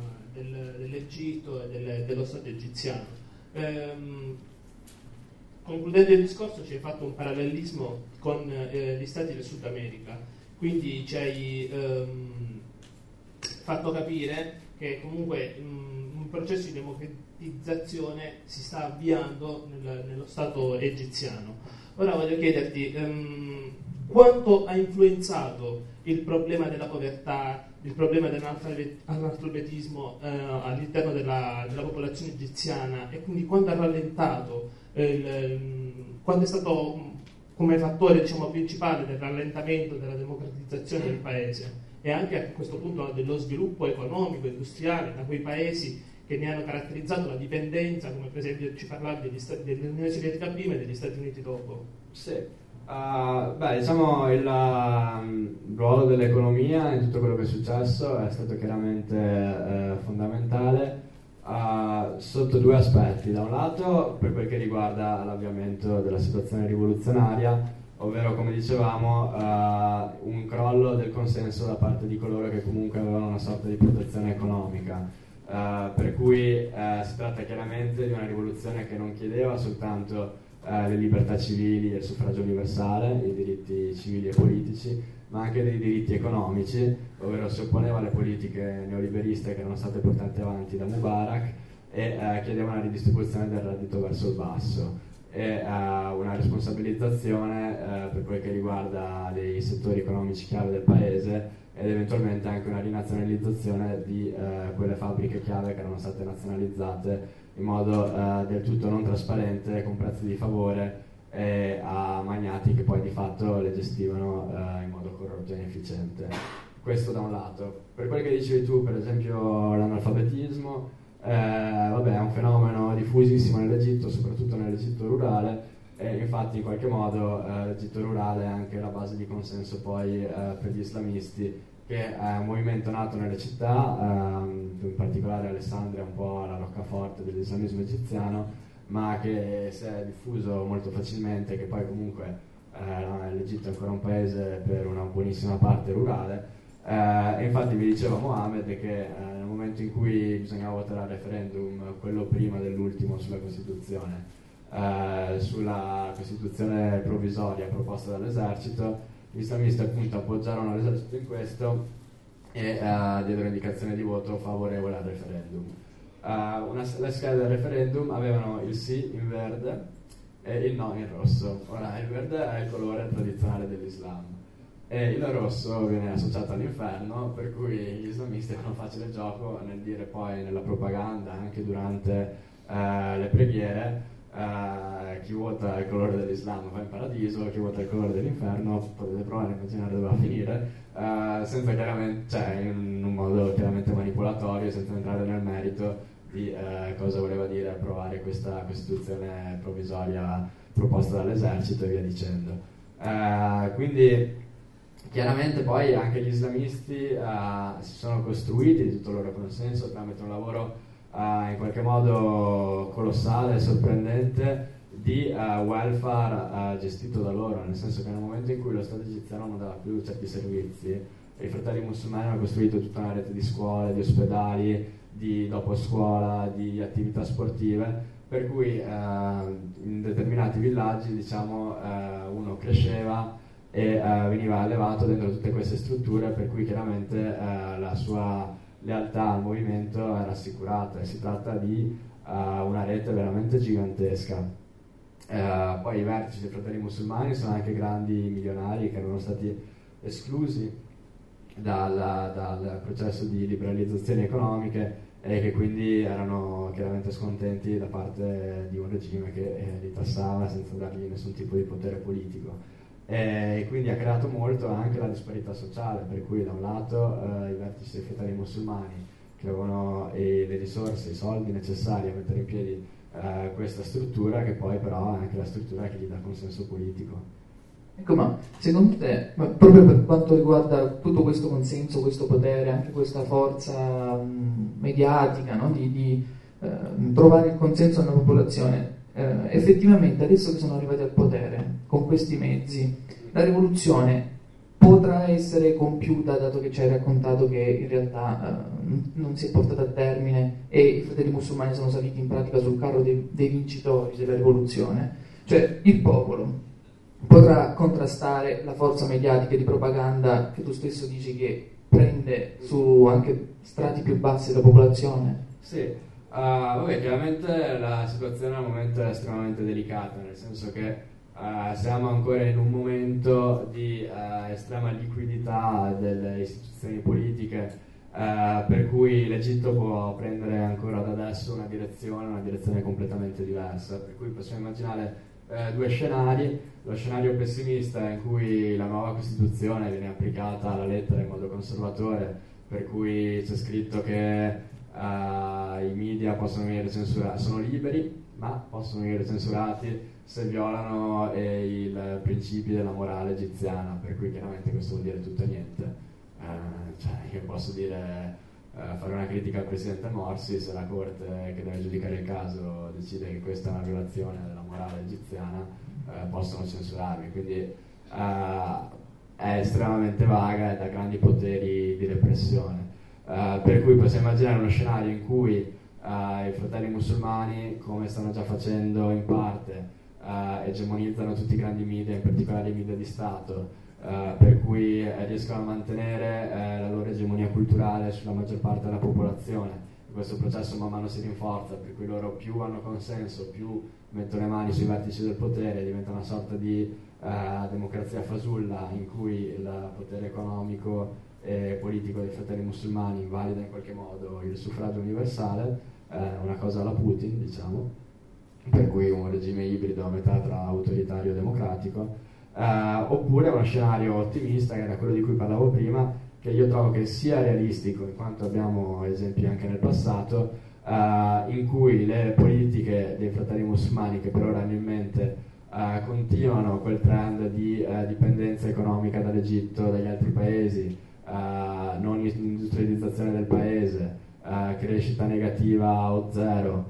del, dell'Egitto e del, dello Stato egiziano. Ehm, concludendo il discorso, ci hai fatto un parallelismo con eh, gli Stati del Sud America, quindi ci hai ehm, fatto capire che comunque mh, un processo di democratizzazione si sta avviando nel, nello Stato egiziano. Ora voglio chiederti ehm, quanto ha influenzato il problema della povertà, il problema dell'analfabetismo eh, all'interno della, della popolazione egiziana, e quindi quanto ha rallentato, eh, il, quanto è stato come fattore, diciamo, principale del rallentamento della democratizzazione del paese, e anche a questo punto dello sviluppo economico, industriale, da quei paesi che ne hanno caratterizzato la dipendenza, come per esempio ci parlavi degli stati, dell'Unione Sovietica prima e degli Stati Uniti dopo. Sì. Uh, beh, diciamo il um, ruolo dell'economia in tutto quello che è successo è stato chiaramente uh, fondamentale uh, sotto due aspetti. Da un lato, per quel che riguarda l'avviamento della situazione rivoluzionaria, ovvero, come dicevamo, uh, un crollo del consenso da parte di coloro che comunque avevano una sorta di protezione economica, uh, per cui uh, si tratta chiaramente di una rivoluzione che non chiedeva soltanto Uh, le libertà civili e il suffragio universale, i diritti civili e politici, ma anche dei diritti economici, ovvero si opponeva alle politiche neoliberiste che erano state portate avanti da Mubarak e uh, chiedeva una ridistribuzione del reddito verso il basso e uh, una responsabilizzazione uh, per quel che riguarda dei settori economici chiave del paese, ed eventualmente anche una rinazionalizzazione di uh, quelle fabbriche chiave che erano state nazionalizzate in modo uh, del tutto non trasparente, con prezzi di favore, e a magnati che poi di fatto le gestivano uh, in modo corrotto e inefficiente. Questo da un lato. Per quel che dicevi tu, per esempio l'analfabetismo, eh, vabbè, è un fenomeno diffusissimo nell'Egitto, soprattutto nell'Egitto rurale, e infatti in qualche modo eh, l'Egitto rurale è anche la base di consenso poi eh, per gli islamisti, che è un movimento nato nelle città, ehm, in particolare Alessandria è un po' la roccaforte dell'islamismo egiziano, ma che si è diffuso molto facilmente, che poi comunque eh, l'Egitto è ancora un paese per una buonissima parte rurale. Eh, e infatti vi diceva Mohammed che eh, nel momento in cui bisognava votare al referendum, quello prima dell'ultimo sulla Costituzione, eh, sulla Costituzione provvisoria proposta dall'esercito, gli islamisti appunto appoggiarono l'esercito in questo e uh, diedero indicazione di voto favorevole al referendum. Uh, una, le schede del referendum avevano il sì in verde e il no in rosso. Ora, il verde è il colore tradizionale dell'Islam e il rosso viene associato all'inferno, per cui gli islamisti hanno facile gioco nel dire poi nella propaganda, anche durante uh, le preghiere, Uh, chi vota il colore dell'Islam va in paradiso, chi vota il colore dell'inferno potete provare a immaginare dove va a finire, uh, senza chiaramente, cioè in un modo chiaramente manipolatorio, senza entrare nel merito di uh, cosa voleva dire approvare questa Costituzione provvisoria proposta dall'esercito e via dicendo. Uh, quindi chiaramente poi anche gli islamisti uh, si sono costruiti di tutto il loro consenso tramite un lavoro Uh, in qualche modo colossale e sorprendente di uh, welfare uh, gestito da loro, nel senso che nel momento in cui lo Stato egiziano non dava più certi servizi, i fratelli musulmani hanno costruito tutta una rete di scuole, di ospedali, di doposcuola, di attività sportive, per cui uh, in determinati villaggi, diciamo, uh, uno cresceva e uh, veniva allevato dentro tutte queste strutture, per cui chiaramente uh, la sua lealtà al movimento era assicurata, e si tratta di uh, una rete veramente gigantesca. Uh, poi i vertici dei fratelli musulmani sono anche grandi milionari che erano stati esclusi dal, dal processo di liberalizzazioni economiche e che quindi erano chiaramente scontenti da parte di un regime che eh, li tassava senza dargli nessun tipo di potere politico. E quindi ha creato molto anche la disparità sociale, per cui da un lato eh, i vertici dei fratelli musulmani che avevano eh, le risorse, i soldi necessari a mettere in piedi eh, questa struttura, che poi però è anche la struttura che gli dà consenso politico. Ecco, ma secondo te, ma proprio per quanto riguarda tutto questo consenso, questo potere, anche questa forza mh, mediatica, no? di, di eh, trovare il consenso nella popolazione, Uh, effettivamente adesso che sono arrivati al potere con questi mezzi, la rivoluzione potrà essere compiuta, dato che ci hai raccontato che in realtà uh, non si è portata a termine e i fratelli musulmani sono saliti in pratica sul carro dei, dei vincitori della rivoluzione, cioè il popolo potrà contrastare la forza mediatica e di propaganda che tu stesso dici che prende su anche strati più bassi della popolazione? Sì. Uh, vabbè, chiaramente la situazione al momento è estremamente delicata, nel senso che uh, siamo ancora in un momento di uh, estrema liquidità delle istituzioni politiche, uh, per cui l'Egitto può prendere ancora da adesso una direzione, una direzione completamente diversa, per cui possiamo immaginare uh, due scenari. Lo scenario pessimista in cui la nuova Costituzione viene applicata alla lettera in modo conservatore, per cui c'è scritto che Uh, i media possono venire censurati, sono liberi, ma possono venire censurati se violano eh, i principi della morale egiziana, per cui chiaramente questo vuol dire tutto e niente. Uh, cioè, io posso dire, uh, fare una critica al presidente Morsi, se la corte che deve giudicare il caso decide che questa è una violazione della morale egiziana, uh, possono censurarmi, quindi uh, è estremamente vaga e ha grandi poteri di repressione. Uh, per cui possiamo immaginare uno scenario in cui uh, i fratelli musulmani, come stanno già facendo in parte, uh, egemonizzano tutti i grandi media, in particolare i media di Stato, uh, per cui eh, riescono a mantenere eh, la loro egemonia culturale sulla maggior parte della popolazione. Questo processo man mano si rinforza, per cui loro più hanno consenso, più mettono le mani sui vertici del potere, diventa una sorta di uh, democrazia fasulla in cui il potere economico e politico dei fratelli musulmani invalida in qualche modo il suffragio universale, eh, una cosa alla Putin, diciamo, per cui un regime ibrido a metà tra autoritario e democratico, eh, oppure uno scenario ottimista, che era quello di cui parlavo prima, che io trovo che sia realistico, in quanto abbiamo esempi anche nel passato, eh, in cui le politiche dei fratelli musulmani, che per ora hanno in mente eh, continuano quel trend di eh, dipendenza economica dall'Egitto, dagli altri paesi, eh, non industrializzazione del paese, eh, crescita negativa o zero,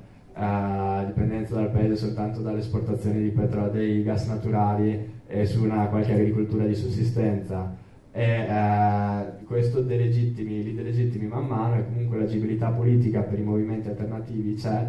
eh, dipendenza dal paese soltanto dalle esportazioni di petrolio, dei gas naturali e su una qualche agricoltura di sussistenza. E eh, questo delegittimi, li delegittimi man mano, e comunque l'agibilità politica per i movimenti alternativi c'è.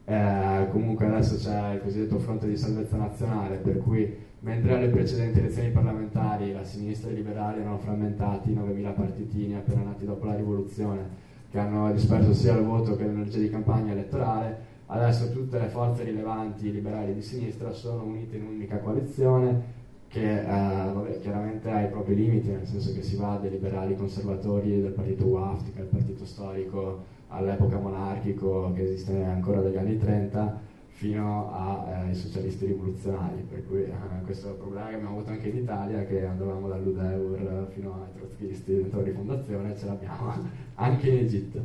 Eh, comunque adesso c'è il cosiddetto fronte di salvezza nazionale, per cui mentre alle precedenti elezioni parlamentari la sinistra e i liberali erano frammentati, novemila partitini appena nati dopo la rivoluzione, che hanno disperso sia il voto che l'energia di campagna elettorale, adesso tutte le forze rilevanti liberali di sinistra sono unite in un'unica coalizione che eh, vabbè, chiaramente ha i propri limiti, nel senso che si va dai liberali conservatori del partito W A F T, che è il partito storico all'epoca monarchico che esiste ancora dagli anni trenta, fino ai eh, socialisti rivoluzionari, per cui eh, questo è un problema che abbiamo avuto anche in Italia, che andavamo dall'U D E U R fino ai trotskisti dentro la rifondazione, ce l'abbiamo anche in Egitto.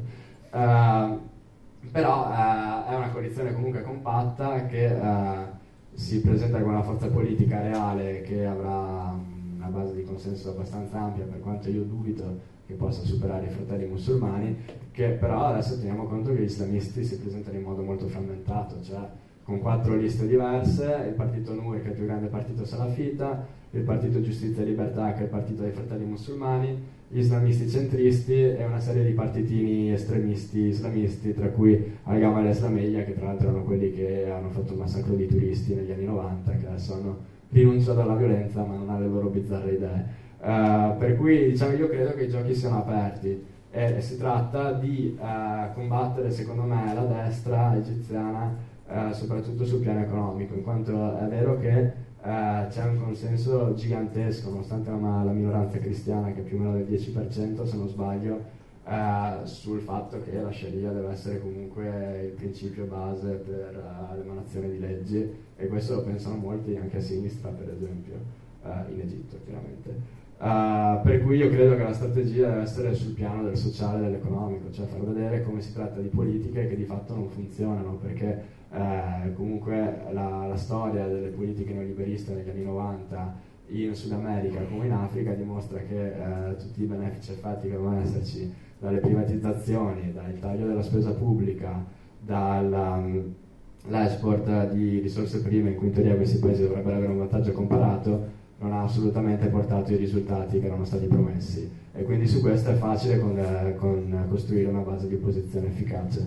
Uh, però uh, è una coalizione comunque compatta che uh, si presenta come una forza politica reale che avrà una base di consenso abbastanza ampia, per quanto io dubito che possa superare i fratelli musulmani, che però adesso teniamo conto che gli islamisti si presentano in modo molto frammentato, cioè con quattro liste diverse: il partito Nur, che è il più grande partito salafita, il partito Giustizia e Libertà, che è il partito dei fratelli musulmani, gli islamisti centristi e una serie di partitini estremisti islamisti, tra cui Al-Gama e l'Eslameglia, che tra l'altro erano quelli che hanno fatto il massacro di turisti negli anni novanta, che adesso hanno rinunciato alla violenza ma non alle loro bizzarre idee. Uh, per cui diciamo, io credo che i giochi siano aperti e, e si tratta di uh, combattere, secondo me, la destra egiziana uh, soprattutto sul piano economico, in quanto è vero che Uh, c'è un consenso gigantesco, nonostante la, la minoranza cristiana, che è più o meno del dieci per cento se non sbaglio, uh, sul fatto che la Sharia deve essere comunque il principio base per uh, l'emanazione di leggi, e questo lo pensano molti anche a sinistra, per esempio, uh, in Egitto chiaramente. Uh, per cui io credo che la strategia deve essere sul piano del sociale e dell'economico, cioè far vedere come si tratta di politiche che di fatto non funzionano, perché Eh, comunque la, la storia delle politiche neoliberiste negli anni novanta in Sud America come in Africa dimostra che eh, tutti i benefici effetti che devono esserci dalle privatizzazioni, dal taglio della spesa pubblica, dall'export um, di risorse prime, in cui in teoria questi paesi dovrebbero avere un vantaggio comparato, non ha assolutamente portato i risultati che erano stati promessi, e quindi su questo è facile con, eh, con costruire una base di opposizione efficace.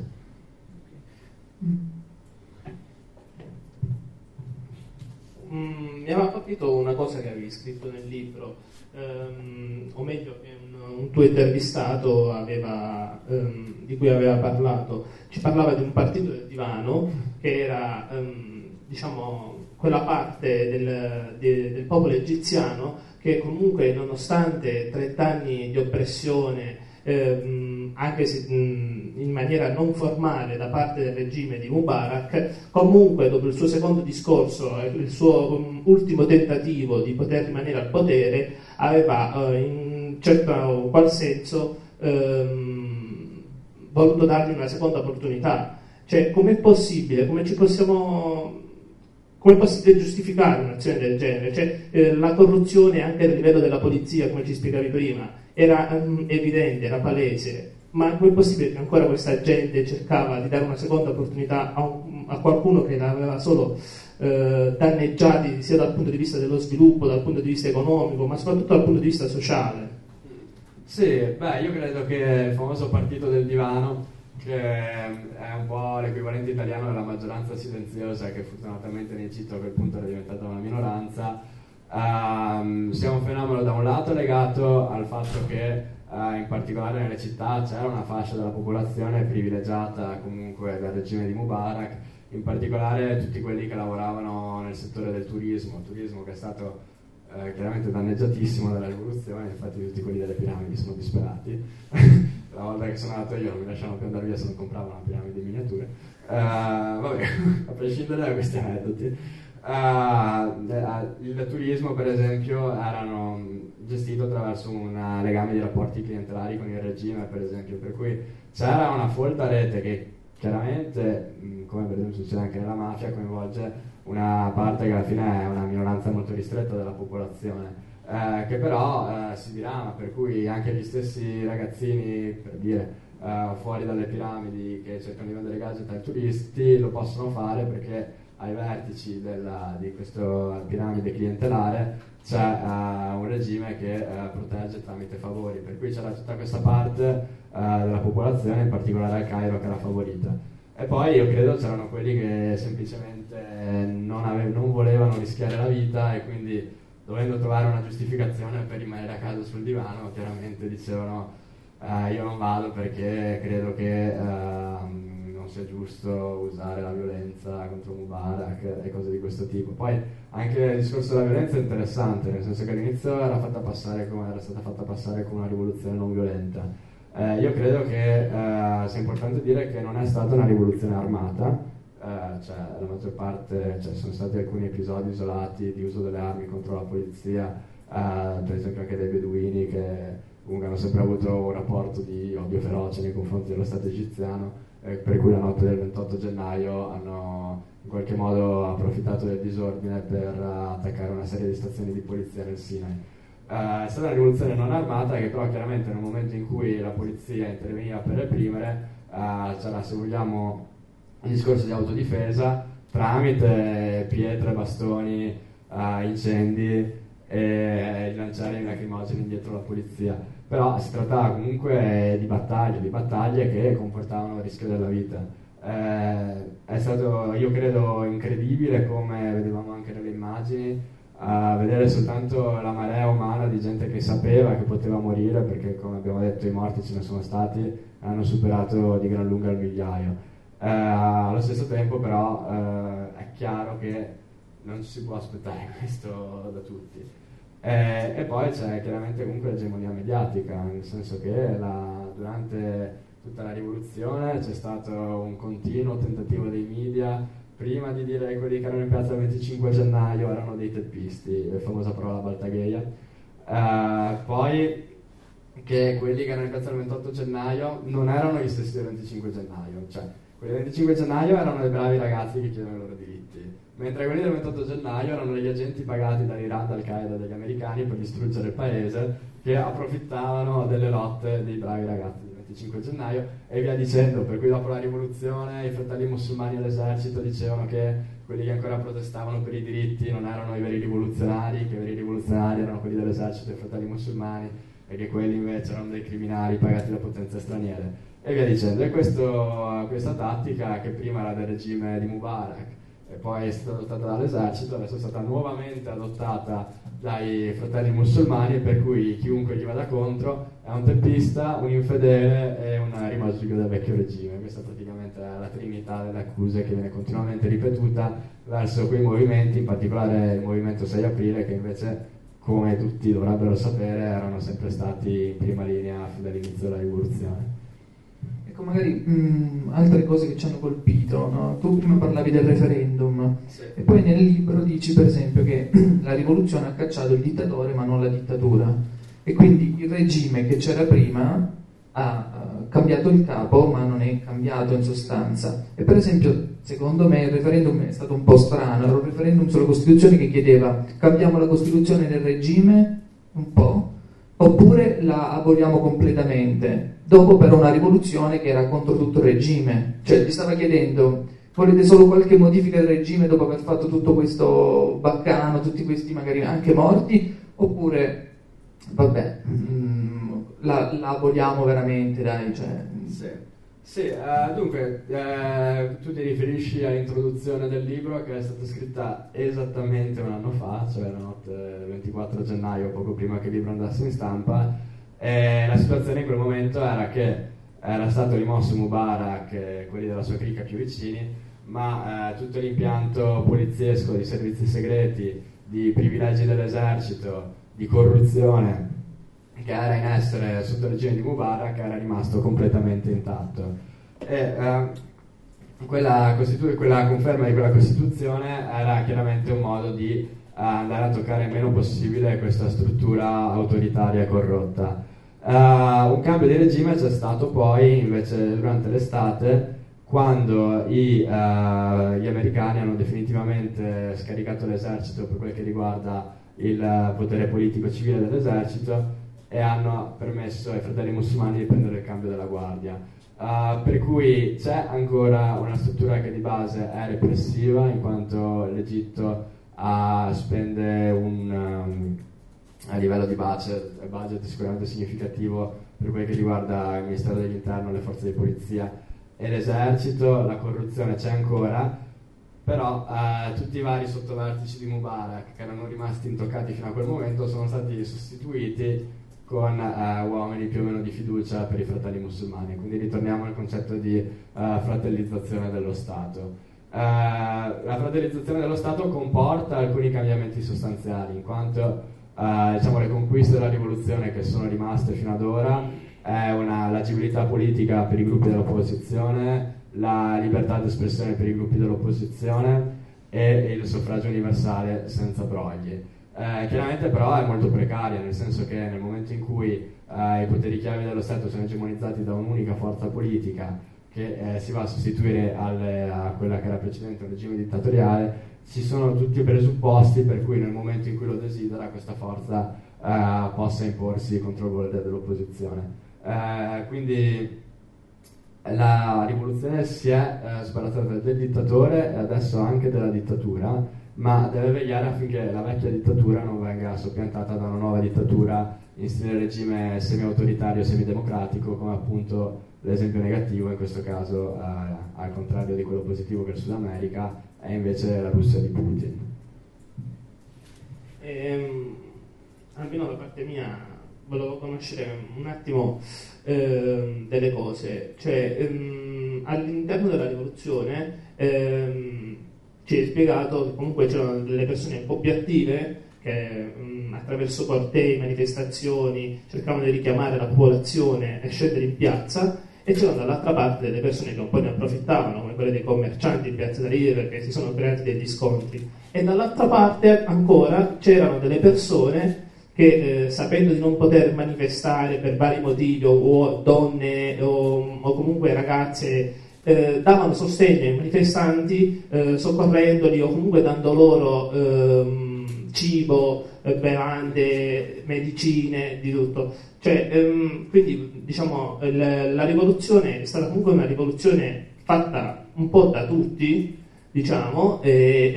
Mm, mi aveva colpito una cosa che avevi scritto nel libro, ehm, o meglio che un, un tuo intervistato aveva, ehm, di cui aveva parlato. Ci parlava di un partito del divano che era ehm, diciamo quella parte del, de, del popolo egiziano che comunque, nonostante trent'anni di oppressione, ehm, anche se mh, in maniera non formale da parte del regime di Mubarak, comunque dopo il suo secondo discorso, il suo um, ultimo tentativo di poter rimanere al potere, aveva uh, in certo qual senso um, voluto dargli una seconda opportunità. Cioè, com'è possibile, come ci possiamo, come è possibile giustificare un'azione del genere? Cioè, eh, la corruzione anche a livello della polizia, come ci spiegavi prima, era um, evidente, era palese. Ma com'è possibile che ancora questa gente cercava di dare una seconda opportunità a, un, a qualcuno che l'aveva solo eh, danneggiati sia dal punto di vista dello sviluppo, dal punto di vista economico, ma soprattutto dal punto di vista sociale? Sì, beh, io credo che il famoso partito del divano, che è un po' l'equivalente italiano della maggioranza silenziosa, che fortunatamente in Egitto a quel punto era diventata una minoranza, um, sia un fenomeno da un lato legato al fatto che Uh, in particolare nelle città c'era una fascia della popolazione privilegiata comunque dal regime di Mubarak, in particolare tutti quelli che lavoravano nel settore del turismo, turismo che è stato uh, chiaramente danneggiatissimo dalla rivoluzione. Infatti tutti quelli delle piramidi sono disperati. La volta che sono andato io non mi lasciavano più andare via se non compravo una piramide in miniature. Uh, vabbè, a prescindere da questi aneddoti, uh, il turismo per esempio erano gestito attraverso un legame di rapporti clientelari con il regime, per esempio, per cui c'era una folta rete che chiaramente, come per esempio succede anche nella mafia, coinvolge una parte che alla fine è una minoranza molto ristretta della popolazione, eh, che però eh, si dirama, per cui anche gli stessi ragazzini, per dire, eh, fuori dalle piramidi che cercano di vendere gadget ai turisti lo possono fare perché ai vertici della, di questa piramide clientelare c'è uh, un regime che uh, protegge tramite favori, per cui c'era tutta questa parte uh, della popolazione, in particolare al Cairo, che era favorita. E poi io credo c'erano quelli che semplicemente non, ave- non volevano rischiare la vita e quindi, dovendo trovare una giustificazione per rimanere a casa sul divano, chiaramente dicevano uh, io non vado perché credo che uh, non sia giusto usare la violenza contro Mubarak e cose di questo tipo. Poi anche il discorso della violenza è interessante, nel senso che all'inizio era, fatta passare come, era stata fatta passare come una rivoluzione non violenta. Eh, io credo che eh, sia importante dire che non è stata una rivoluzione armata, eh, cioè la maggior parte, cioè, sono stati alcuni episodi isolati di uso delle armi contro la polizia, eh, per esempio anche dei beduini che comunque hanno sempre avuto un rapporto di odio feroce nei confronti dello Stato egiziano, eh, per cui la notte del ventotto gennaio hanno in qualche modo approfittato del disordine per uh, attaccare una serie di stazioni di polizia nel Sinai. Uh, è stata una rivoluzione non armata che però chiaramente nel momento in cui la polizia interveniva per reprimere uh, c'era, se vogliamo, un discorso di autodifesa tramite pietre, bastoni, uh, incendi e lanciare i lacrimogeni dietro la polizia. Però si trattava comunque di battaglie, di battaglie che comportavano il rischio della vita. Eh, è stato, io credo, incredibile, come vedevamo anche nelle immagini, a vedere soltanto la marea umana di gente che sapeva che poteva morire, perché come abbiamo detto i morti ce ne sono stati, hanno superato di gran lunga il migliaio. Eh, allo stesso tempo però eh, è chiaro che non ci si può aspettare questo da tutti. Eh, e poi c'è chiaramente comunque l'egemonia mediatica, nel senso che la, durante tutta la rivoluzione c'è stato un continuo tentativo dei media, prima di dire che quelli che erano in piazza il venticinque gennaio erano dei teppisti, la famosa parola baltagheia, eh, poi che quelli che erano in piazza il ventotto gennaio non erano gli stessi del venticinque gennaio, cioè quelli del venticinque gennaio erano dei bravi ragazzi che chiedono i loro diritti, mentre quelli del ventotto gennaio erano degli agenti pagati dall'Iran, dal-Qaeda, dagli americani per distruggere il paese, che approfittavano delle lotte dei bravi ragazzi del venticinque gennaio e via dicendo. Per cui dopo la rivoluzione i fratelli musulmani all'esercito dicevano che quelli che ancora protestavano per i diritti non erano i veri rivoluzionari, che i veri rivoluzionari erano quelli dell'esercito e i fratelli musulmani e che quelli invece erano dei criminali pagati da potenze straniere e via dicendo. E questo, questa tattica, che prima era del regime di Mubarak e poi è stata adottata dall'esercito, adesso è stata nuovamente adottata dai fratelli musulmani, per cui chiunque gli vada contro è un teppista, un infedele e un rimasuglio del vecchio regime. Questa praticamente è la trinità delle accuse che viene continuamente ripetuta verso quei movimenti, in particolare il movimento sei aprile, che invece, come tutti dovrebbero sapere, erano sempre stati in prima linea fin dall'inizio della rivoluzione. Ecco, magari mh, altre cose che ci hanno colpito, no? Tu prima parlavi del referendum, sì, e poi nel libro dici per esempio che la rivoluzione ha cacciato il dittatore ma non la dittatura, e quindi il regime che c'era prima ha uh, cambiato il capo ma non è cambiato in sostanza. E per esempio secondo me il referendum è stato un po' strano, era un referendum sulla Costituzione che chiedeva: cambiamo la Costituzione del regime un po', oppure la aboliamo completamente, dopo però una rivoluzione che era contro tutto il regime. Cioè gli stava chiedendo: volete solo qualche modifica del regime dopo aver fatto tutto questo baccano, tutti questi magari anche morti, oppure vabbè, mh, la, la aboliamo veramente, dai, cioè. Sì, sì, uh, dunque uh, tu ti riferisci all'introduzione del libro, che è stata scritta esattamente un anno fa, cioè la notte del ventiquattro gennaio, poco prima che il libro andasse in stampa. E la situazione in quel momento era che era stato rimosso Mubarak e quelli della sua cricca più vicini, ma eh, tutto l'impianto poliziesco di servizi segreti, di privilegi dell'esercito, di corruzione che era in essere sotto il regime di Mubarak era rimasto completamente intatto. E eh, quella, costitu- quella conferma di quella Costituzione era chiaramente un modo di uh, andare a toccare il meno possibile questa struttura autoritaria e corrotta. Uh, un cambio di regime c'è stato poi invece durante l'estate, quando i, uh, gli americani hanno definitivamente scaricato l'esercito per quel che riguarda il potere politico civile dell'esercito e hanno permesso ai fratelli musulmani di prendere il cambio della guardia. Uh, per cui c'è ancora una struttura che di base è repressiva, in quanto l'Egitto uh, spende un um, a livello di budget, budget sicuramente significativo per quel che riguarda il Ministero dell'Interno, le forze di polizia e l'esercito. La corruzione c'è ancora, però uh, tutti i vari sottovertici di Mubarak che erano rimasti intoccati fino a quel momento sono stati sostituiti con uh, uomini più o meno di fiducia per i fratelli musulmani. Quindi ritorniamo al concetto di uh, fratellizzazione dello Stato. Uh, la fratellizzazione dello Stato comporta alcuni cambiamenti sostanziali, in quanto uh, diciamo, le conquiste della rivoluzione che sono rimaste fino ad ora è una l'agibilità politica per i gruppi dell'opposizione, la libertà di espressione per i gruppi dell'opposizione e il suffragio universale senza brogli. Eh, chiaramente però è molto precaria, nel senso che nel momento in cui eh, i poteri chiave dello Stato sono egemonizzati da un'unica forza politica che eh, si va a sostituire alle, a quella che era precedente un regime dittatoriale, ci sono tutti i presupposti per cui nel momento in cui lo desidera questa forza eh, possa imporsi contro il volere dell'opposizione. Eh, quindi la rivoluzione si è eh, sbarazzata del dittatore e adesso anche della dittatura, ma deve vegliare affinché la vecchia dittatura non venga soppiantata da una nuova dittatura in stile regime semi-autoritario, semidemocratico, come appunto l'esempio negativo in questo caso, eh, al contrario di quello positivo che il Sud America, è invece la Russia di Putin. Ehm, almeno da parte mia volevo conoscere un attimo ehm, delle cose, cioè ehm, all'interno della rivoluzione ehm, ci hai spiegato che comunque c'erano delle persone un po' più attive che mh, attraverso cortei, manifestazioni cercavano di richiamare la popolazione e scendere in piazza, e c'erano dall'altra parte delle persone che un po' ne approfittavano, come quelle dei commercianti in Piazza Tahrir, perché si sono creati degli scontri, e dall'altra parte ancora c'erano delle persone che eh, sapendo di non poter manifestare per vari motivi, o, o donne o, o comunque ragazze, Eh, davano sostegno ai manifestanti eh, soccorrendoli o comunque dando loro ehm, cibo, eh, bevande, medicine, di tutto. Cioè, ehm, quindi diciamo l- la rivoluzione è stata comunque una rivoluzione fatta un po' da tutti, diciamo, e,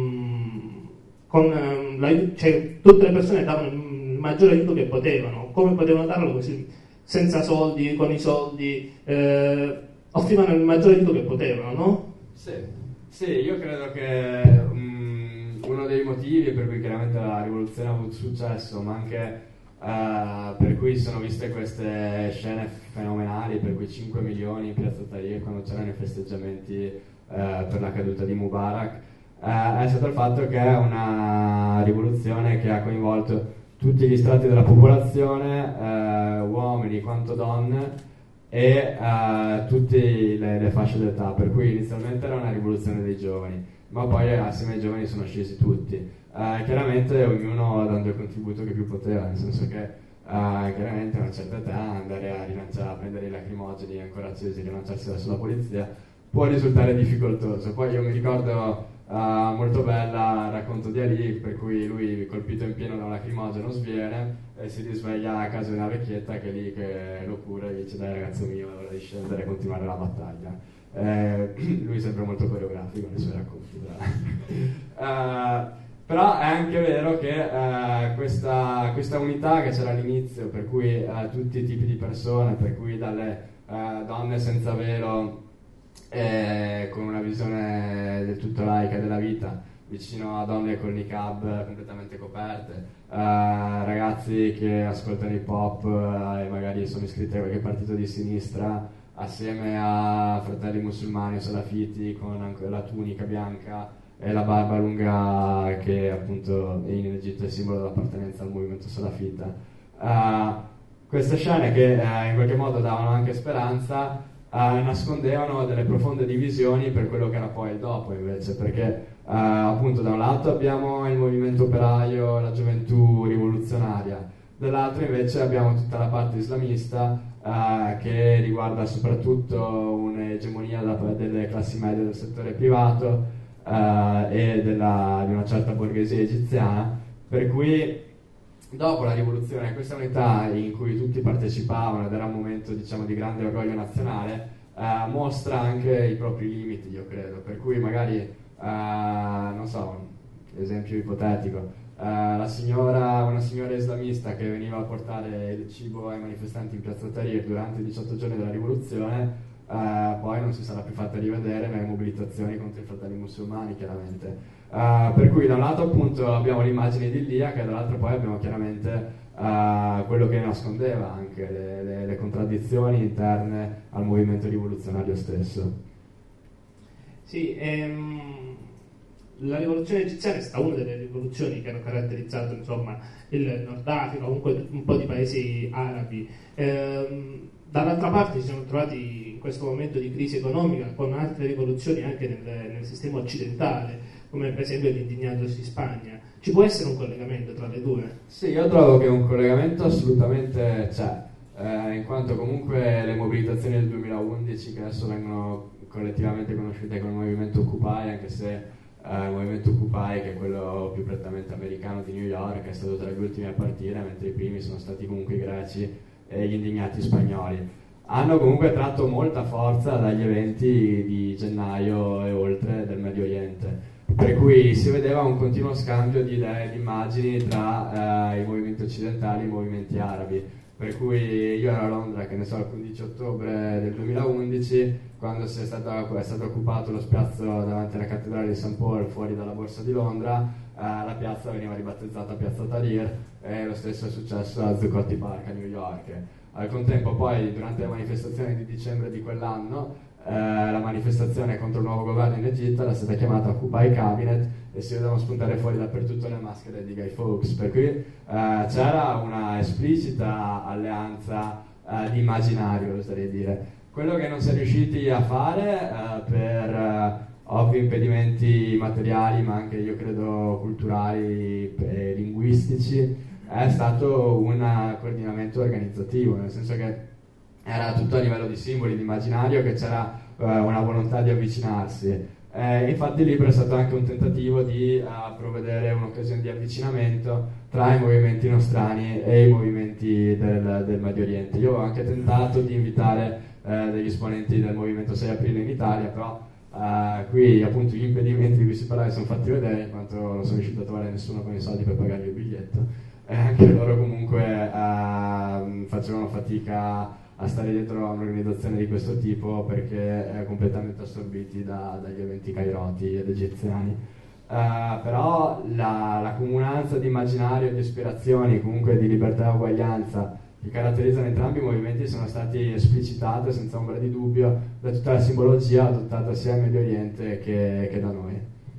ehm, con ehm, la, cioè, tutte le persone davano il maggiore aiuto che potevano. Come potevano darlo? Così, senza soldi, con i soldi, eh, offrivano il maggiore aiuto che potevano, no? Sì, sì, io credo che um, uno dei motivi per cui chiaramente la rivoluzione ha avuto successo, ma anche uh, per cui sono viste queste scene fenomenali, per cui cinque milioni in Piazza Tahrir quando c'erano i festeggiamenti uh, per la caduta di Mubarak, uh, è stato il fatto che è una rivoluzione che ha coinvolto tutti gli strati della popolazione, uh, uomini quanto donne, e uh, tutte le, le fasce d'età, per cui inizialmente era una rivoluzione dei giovani, ma poi assieme ai giovani sono scesi tutti, uh, chiaramente ognuno dando il contributo che più poteva, nel senso che uh, chiaramente a una certa età andare a rilanciare, a prendere i lacrimogeni ancora accesi e rilanciarsi verso la polizia può risultare difficoltoso. Poi io mi ricordo uh, molto bella il racconto di Ali, per cui lui colpito in pieno da un lacrimogeno sviene e si risveglia a casa di una vecchietta che è lì che lo cura e dice: dai ragazzo mio, è ora di scendere e continuare la battaglia. Eh, lui è sempre molto coreografico nei suoi racconti, uh, però è anche vero che uh, questa, questa unità che c'era all'inizio, per cui uh, tutti i tipi di persone, per cui dalle uh, donne senza velo e con una visione del tutto laica della vita, vicino a donne con niqab completamente coperte, uh, ragazzi che ascoltano hip hop uh, e magari sono iscritti a qualche partito di sinistra, assieme a fratelli musulmani o salafiti con anche la tunica bianca e la barba lunga che appunto in Egitto è simbolo dell'appartenenza al movimento salafita. Uh, queste scene che uh, in qualche modo davano anche speranza Uh, nascondevano delle profonde divisioni per quello che era poi il dopo, invece, perché uh, appunto da un lato abbiamo il movimento operaio, la gioventù rivoluzionaria, dall'altro invece abbiamo tutta la parte islamista uh, che riguarda soprattutto un'egemonia da, delle classi medie del settore privato uh, e della, di una certa borghesia egiziana, per cui dopo la rivoluzione, questa unità in cui tutti partecipavano ed era un momento, diciamo, di grande orgoglio nazionale, uh, mostra anche i propri limiti, io credo, per cui magari, uh, non so, esempio ipotetico, Uh, la signora, una signora islamista che veniva a portare il cibo ai manifestanti in piazza Tahrir durante i diciotto giorni della rivoluzione, uh, poi non si sarà più fatta rivedere nelle mobilitazioni contro i fratelli musulmani, chiaramente. Uh, per cui da un lato appunto abbiamo l'immagine idilliaca e dall'altro poi abbiamo chiaramente uh, quello che nascondeva anche le, le, le contraddizioni interne al movimento rivoluzionario stesso. Sì, ehm... la rivoluzione egiziana è stata una delle rivoluzioni che hanno caratterizzato, insomma, il Nord Africa, comunque un po' di paesi arabi. Ehm, dall'altra parte ci siamo trovati in questo momento di crisi economica con altre rivoluzioni anche nel, nel sistema occidentale, come per esempio l'Indignados in Spagna. Ci può essere un collegamento tra le due? Sì, io trovo che un collegamento assolutamente c'è, eh, in quanto comunque le mobilitazioni del duemilaundici, che adesso vengono collettivamente conosciute come movimento Occupy, anche se Uh, il movimento Occupy, che è quello più prettamente americano di New York, è stato tra gli ultimi a partire, mentre i primi sono stati comunque i greci e gli indignati spagnoli. Hanno comunque tratto molta forza dagli eventi di gennaio e oltre del Medio Oriente, per cui si vedeva un continuo scambio di idee, di immagini tra uh, i movimenti occidentali e i movimenti arabi. Per cui io ero a Londra, che ne so, il quindici ottobre del duemilaundici, quando si è, stata, è stato occupato lo spiazzo davanti alla cattedrale di Saint Paul fuori dalla borsa di Londra, eh, la piazza veniva ribattezzata Piazza Tahrir, e lo stesso è successo a Zuccotti Park a New York. Al contempo poi, durante le manifestazioni di dicembre di quell'anno, eh, la manifestazione contro il nuovo governo in Egitto era stata chiamata Occupy Cabinet e si vedevano spuntare fuori dappertutto le maschere di Guy Fawkes, per cui eh, c'era una esplicita alleanza eh, di immaginario, oserei dire. Quello che non si è riusciti a fare eh, per eh, ovvi impedimenti materiali, ma anche io credo culturali e linguistici, è stato un coordinamento organizzativo, nel senso che era tutto a livello di simboli, di immaginario, che c'era eh, una volontà di avvicinarsi. Eh, infatti il libro è stato anche un tentativo di uh, provvedere un'occasione di avvicinamento tra i movimenti nostrani e i movimenti del, del Medio Oriente. Io ho anche tentato di invitare eh, degli esponenti del movimento sei aprile in Italia, però uh, qui appunto gli impedimenti di cui si parlava sono fatti vedere, in quanto non sono riuscito a trovare nessuno con i soldi per pagargli il biglietto, e anche loro comunque uh, facevano fatica a stare dietro a un'organizzazione di questo tipo, perché eh, completamente assorbiti da, dagli eventi cairoti ed egiziani. Uh, però la, la comunanza di immaginario, di ispirazioni, comunque di libertà e uguaglianza che caratterizzano entrambi i movimenti sono stati esplicitate senza ombra di dubbio da tutta la simbologia adottata sia in Medio Oriente che, che da noi.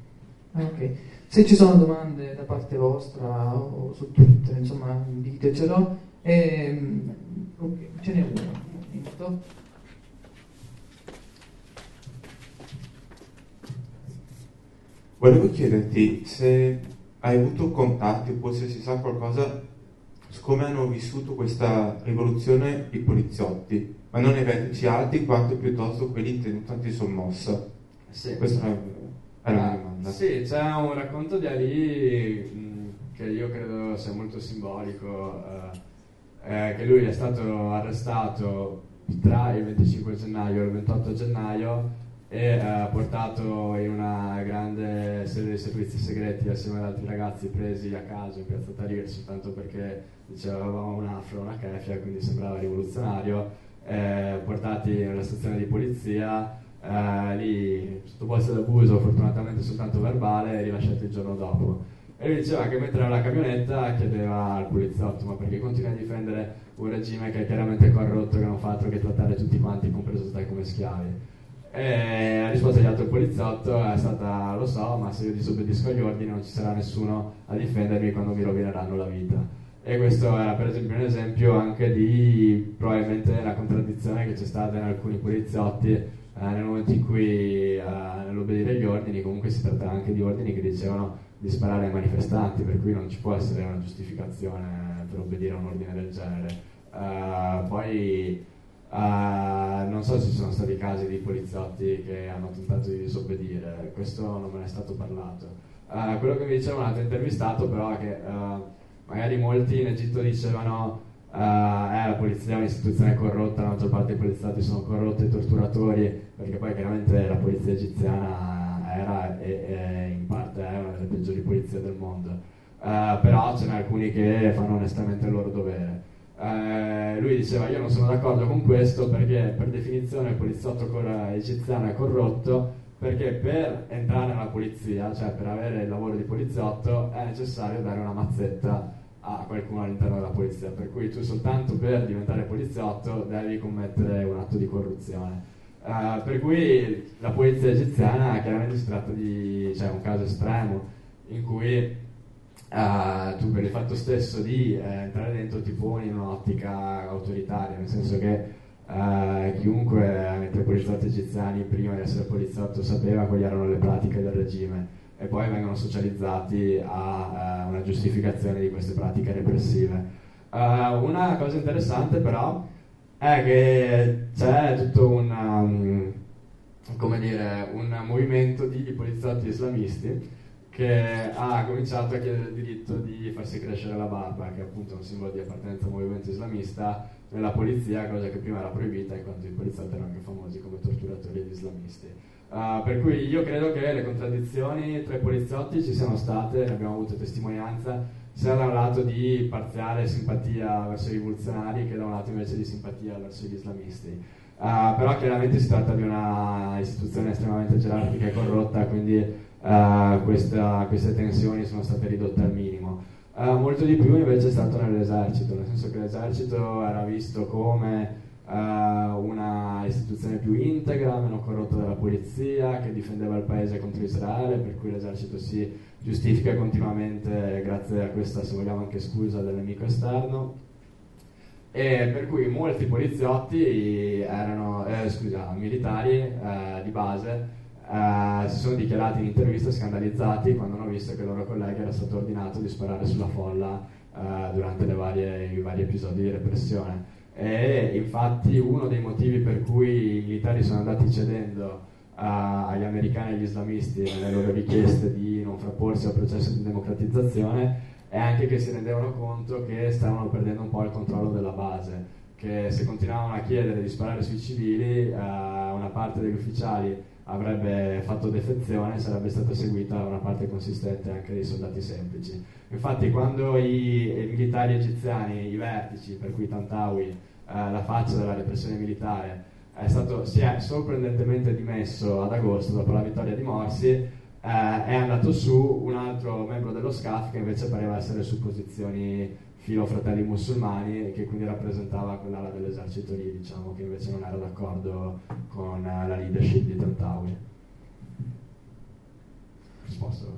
Ok, se ci sono domande da parte vostra o su Twitter, insomma, ditecelo. E, ok, ce n'è uno, un minuto. Volevo chiederti se hai avuto contatti oppure se si sa qualcosa su come hanno vissuto questa rivoluzione i poliziotti, ma non ai vertici alti quanto piuttosto quelli in tenuta antisommossa. Sì. Questa è una Ah, domanda. sì, c'è un racconto di Ali mh, che io credo sia molto simbolico, eh, eh, che lui è stato arrestato tra il venticinque gennaio e il ventotto gennaio e eh, portato in una grande sede di servizi segreti assieme ad altri ragazzi presi a caso in piazza Tahrir soltanto perché diceva avevamo un afro, una keffia, quindi sembrava rivoluzionario, eh, portati nella stazione di polizia. Uh, lì sottoposti ad abuso, fortunatamente soltanto verbale, e rilasciati il giorno dopo. E lui diceva che mentre era alla camionetta chiedeva al poliziotto: ma perché continui a difendere un regime che è chiaramente corrotto, che non fa altro che trattare tutti quanti, compreso te, come schiavi? E la risposta degli altri poliziotto è stata: lo so, ma se io disobbedisco agli ordini non ci sarà nessuno a difendermi quando mi rovineranno la vita. E questo era per esempio un esempio anche di probabilmente la contraddizione che c'è stata in alcuni poliziotti eh, nel momento in cui, eh, nell'obbedire agli ordini, comunque si tratta anche di ordini che dicevano di sparare ai manifestanti, per cui non ci può essere una giustificazione per obbedire a un ordine del genere. Uh, poi uh, non so se ci sono stati casi di poliziotti che hanno tentato di disobbedire, questo non me ne è stato parlato. Uh, quello che mi diceva un altro intervistato però è che uh, magari molti in Egitto dicevano uh, eh, la polizia è un'istituzione corrotta, la maggior parte dei poliziotti sono corrotti e torturatori, perché poi chiaramente la polizia egiziana era e, e in parte è una delle peggiori polizie del mondo, uh, però ce n'è alcuni che fanno onestamente il loro dovere. Uh, lui diceva io non sono d'accordo con questo perché per definizione il poliziotto cor- egiziano è corrotto, perché per entrare nella polizia, cioè per avere il lavoro di poliziotto, è necessario dare una mazzetta a qualcuno all'interno della polizia, per cui tu soltanto per diventare poliziotto devi commettere un atto di corruzione. Uh, per cui la polizia egiziana chiaramente si tratta di, cioè, un caso estremo in cui Uh, tu per il fatto stesso di eh, entrare dentro ti poni in un'ottica autoritaria, nel senso che uh, chiunque, mentre i poliziotti egiziani prima di essere poliziotto sapeva quali erano le pratiche del regime e poi vengono socializzati a uh, una giustificazione di queste pratiche repressive. Uh, una cosa interessante però è che c'è tutto un, um, come dire, un movimento di poliziotti islamisti che ha cominciato a chiedere il diritto di farsi crescere la barba, che è appunto un simbolo di appartenenza al movimento islamista, nella polizia, cosa che prima era proibita in quanto i poliziotti erano anche famosi come torturatori ed islamisti. Uh, per cui io credo che le contraddizioni tra i poliziotti ci siano state, ne abbiamo avuto testimonianza, sia da un lato di parziale simpatia verso i rivoluzionari che da un lato invece di simpatia verso gli islamisti. Uh, però chiaramente si tratta di una istituzione estremamente gerarchica e corrotta, quindi Uh, questa, queste tensioni sono state ridotte al minimo. Uh, molto di più invece è stato nell'esercito, nel senso che l'esercito era visto come uh, una istituzione più integra, meno corrotta della polizia, che difendeva il paese contro Israele, per cui l'esercito si giustifica continuamente grazie a questa, se vogliamo, anche scusa del nemico esterno, e per cui molti poliziotti erano, eh, scusa, militari eh, di base Uh, si sono dichiarati in intervista scandalizzati quando hanno visto che il loro collega era stato ordinato di sparare sulla folla uh, durante le varie, i vari episodi di repressione. E infatti uno dei motivi per cui i militari sono andati cedendo uh, agli americani e agli islamisti nelle loro richieste di non frapporsi al processo di democratizzazione è anche che si rendevano conto che stavano perdendo un po' il controllo della base, che se continuavano a chiedere di sparare sui civili, uh, una parte degli ufficiali avrebbe fatto defezione e sarebbe stata seguita una parte consistente anche dei soldati semplici. Infatti quando i, i militari egiziani, i vertici, per cui Tantawi, eh, la faccia della repressione militare, è stato, si è sorprendentemente dimesso ad agosto dopo la vittoria di Morsi, eh, è andato su un altro membro dello S C A F che invece pareva essere su posizioni filo fratelli musulmani e che quindi rappresentava quell'ala dell'esercito lì, diciamo, che invece non era d'accordo con la leadership di Tantawi. Risposto.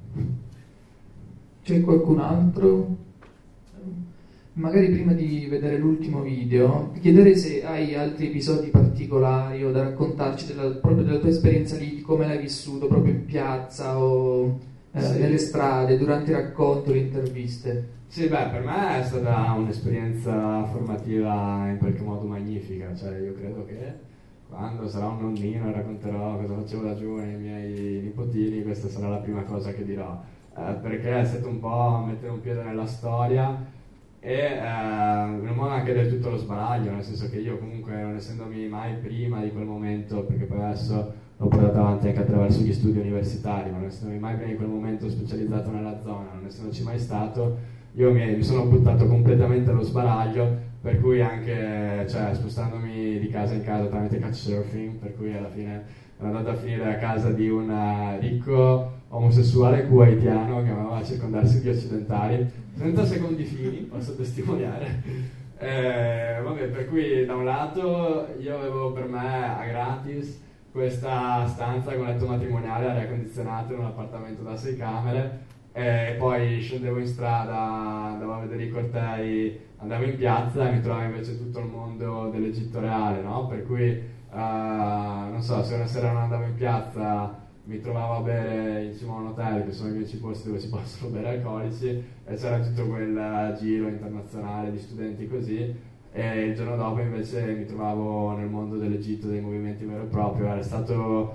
C'è qualcun altro? Magari prima di vedere l'ultimo video, chiedere se hai altri episodi particolari o da raccontarci della, proprio della tua esperienza lì, di come l'hai vissuto proprio in piazza o eh, sì. nelle strade, durante i racconti o le interviste. Sì, beh, per me è stata un'esperienza formativa in qualche modo magnifica, cioè io credo che quando sarò un nonnino e racconterò cosa facevo da giovane ai miei nipotini, questa sarà la prima cosa che dirò, eh, perché è stato un po' mettere un piede nella storia e eh, in un modo anche del tutto lo sbaraglio, nel senso che io comunque, non essendomi mai prima di quel momento, perché poi adesso l'ho portato avanti anche attraverso gli studi universitari, ma non essendomi mai prima di quel momento specializzato nella zona, non essendoci mai stato, io mi, mi sono buttato completamente allo sbaraglio, per cui anche, cioè, spostandomi di casa in casa tramite couchsurfing, per cui alla fine sono andato a finire a casa di un ricco omosessuale kuwaitiano che amava circondarsi di occidentali, senza secondi fini, posso testimoniare. Eh, vabbè, per cui da un lato io avevo per me a gratis questa stanza con letto matrimoniale, aria condizionata in un appartamento da sei camere, e poi scendevo in strada, andavo a vedere i cortei, andavo in piazza e mi trovavo invece tutto il mondo dell'Egitto reale, no? Per cui, uh, non so, se una sera non andavo in piazza mi trovavo a bere in cima a un hotel, che sono gli unici posti dove si possono bere alcolici, e c'era tutto quel giro internazionale di studenti così, e il giorno dopo invece mi trovavo nel mondo dell'Egitto, dei movimenti vero e proprio. Era stato,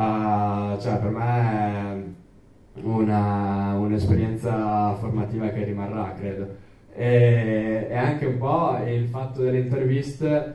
uh, cioè per me, una, un'esperienza formativa che rimarrà, credo. E, e anche un po' il fatto delle interviste,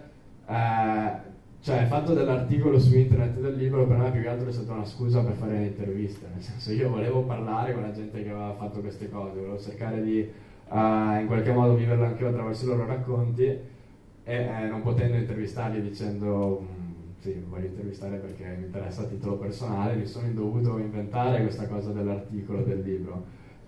eh, cioè il fatto dell'articolo su internet del libro per me più che altro è stata una scusa per fare le interviste, nel senso io volevo parlare con la gente che aveva fatto queste cose, volevo cercare di uh, in qualche modo viverlo anche io attraverso i loro racconti, e eh, non potendo intervistarli dicendo sì, voglio intervistare perché mi interessa a titolo personale, mi sono dovuto inventare questa cosa dell'articolo del libro,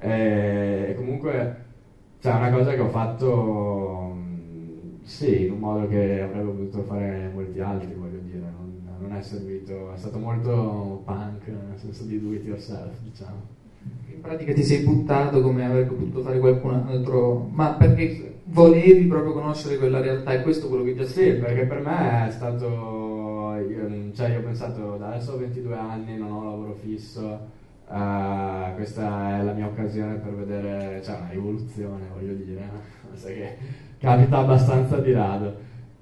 e, e comunque c'è una cosa che ho fatto sì, in un modo che avrebbe potuto fare molti altri, voglio dire, non, non è servito, è stato molto punk, nel senso di do it yourself, diciamo. In pratica ti sei buttato come avrebbe potuto fare qualcun altro, ma perché volevi proprio conoscere quella realtà, e questo è quello che ti ha Sì, perché per me è stato, io, cioè io ho pensato, da adesso ho ventidue anni, non ho lavoro fisso, uh, questa è la mia occasione per vedere, cioè una rivoluzione, voglio dire, sai che capita abbastanza di rado,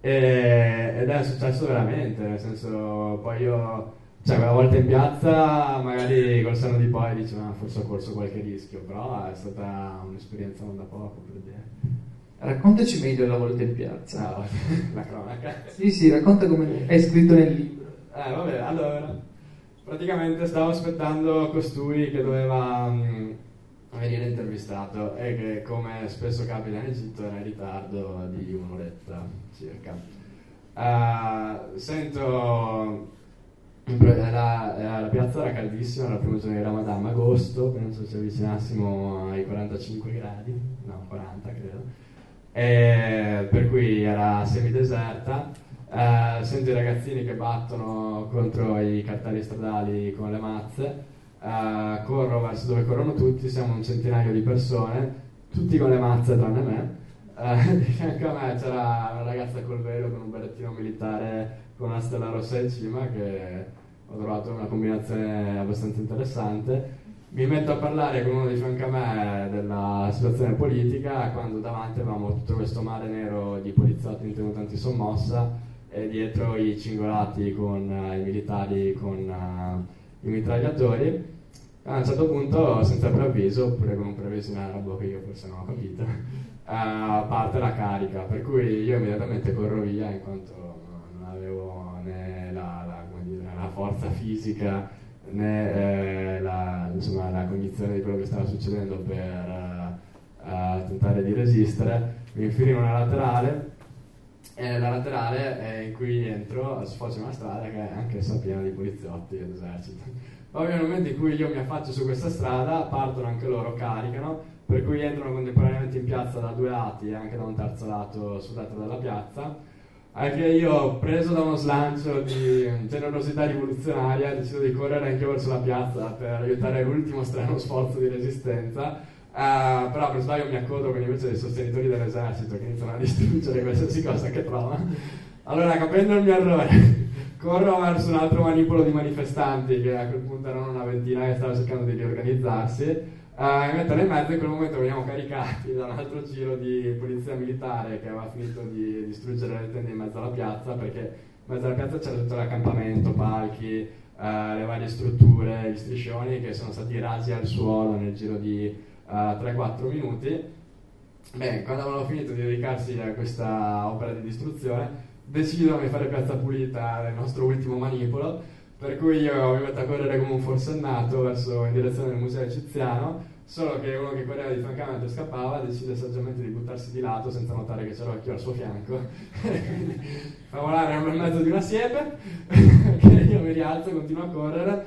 e, ed è successo veramente, nel senso, poi io, cioè quella volta in piazza magari col senno di poi dici ma forse ho corso qualche rischio, però è stata un'esperienza non da poco, per dire. Raccontaci meglio la volta in piazza. No, la cronaca. Sì, sì, racconta come è scritto nel libro. Eh, vabbè, allora, praticamente stavo aspettando costui che doveva mh, venire intervistato, e che, come spesso capita in Egitto, era in ritardo di un'oretta circa. Uh, sento, la, la piazza era caldissima, era il primo giorno di Ramadan, agosto, penso ci avvicinassimo ai quarantacinque gradi, no, quaranta credo. E per cui era semideserta, uh, sento i ragazzini che battono contro i cartelli stradali con le mazze, uh, corro verso dove corrono tutti, siamo un centinaio di persone, tutti con le mazze tranne me, uh, di fianco a me c'era una ragazza col velo con un berrettino militare con una stella rossa in cima, che ho trovato una combinazione abbastanza interessante. Mi metto a parlare con uno di fianco a me della situazione politica, quando davanti avevamo tutto questo mare nero di poliziotti in tenuta antisommossa, e dietro i cingolati con uh, i militari con uh, i mitragliatori. A un certo punto, senza preavviso, oppure con un preavviso in arabo che io forse non ho capito, uh, parte la carica, per cui io immediatamente corro via, in quanto non avevo né la, la, come dire, la forza fisica né eh, la, insomma, la cognizione di quello che stava succedendo per uh, uh, tentare di resistere. Mi infilo in una laterale, e la laterale è in cui entro sfocia una strada che è anch'essa piena di poliziotti ed esercito. Poi nel momento in cui io mi affaccio su questa strada, partono anche loro, caricano, per cui entrano contemporaneamente in piazza da due lati e anche da un terzo lato sul lato della piazza. Anche io, preso da uno slancio di generosità rivoluzionaria, decido di correre anche verso la piazza per aiutare l'ultimo strano sforzo di resistenza, uh, però per sbaglio mi accodo con invece dei sostenitori dell'esercito che iniziano a distruggere qualsiasi cosa che trovano. Allora, capendo il mio errore, corro verso un altro manipolo di manifestanti, che a quel punto erano una ventina che stava cercando di riorganizzarsi. Uh, mi mettono in mezzo, e in quel momento veniamo caricati da un altro giro di polizia militare che aveva finito di distruggere le tende in mezzo alla piazza, perché in mezzo alla piazza c'era tutto l'accampamento, palchi, uh, le varie strutture, gli striscioni che sono stati rasi al suolo nel giro di uh, tre quattro minuti. Beh, quando avevano finito di dedicarsi a questa opera di distruzione, decidono di fare piazza pulita nel nostro ultimo manipolo, per cui io mi metto a correre come un forsennato verso in direzione del museo egiziano, solo che uno che correva di fianco a me e scappava decide saggiamente di buttarsi di lato senza notare che c'era occhio al suo fianco. Quindi fa volare nel mezzo di una siepe, che io mi rialzo e continuo a correre,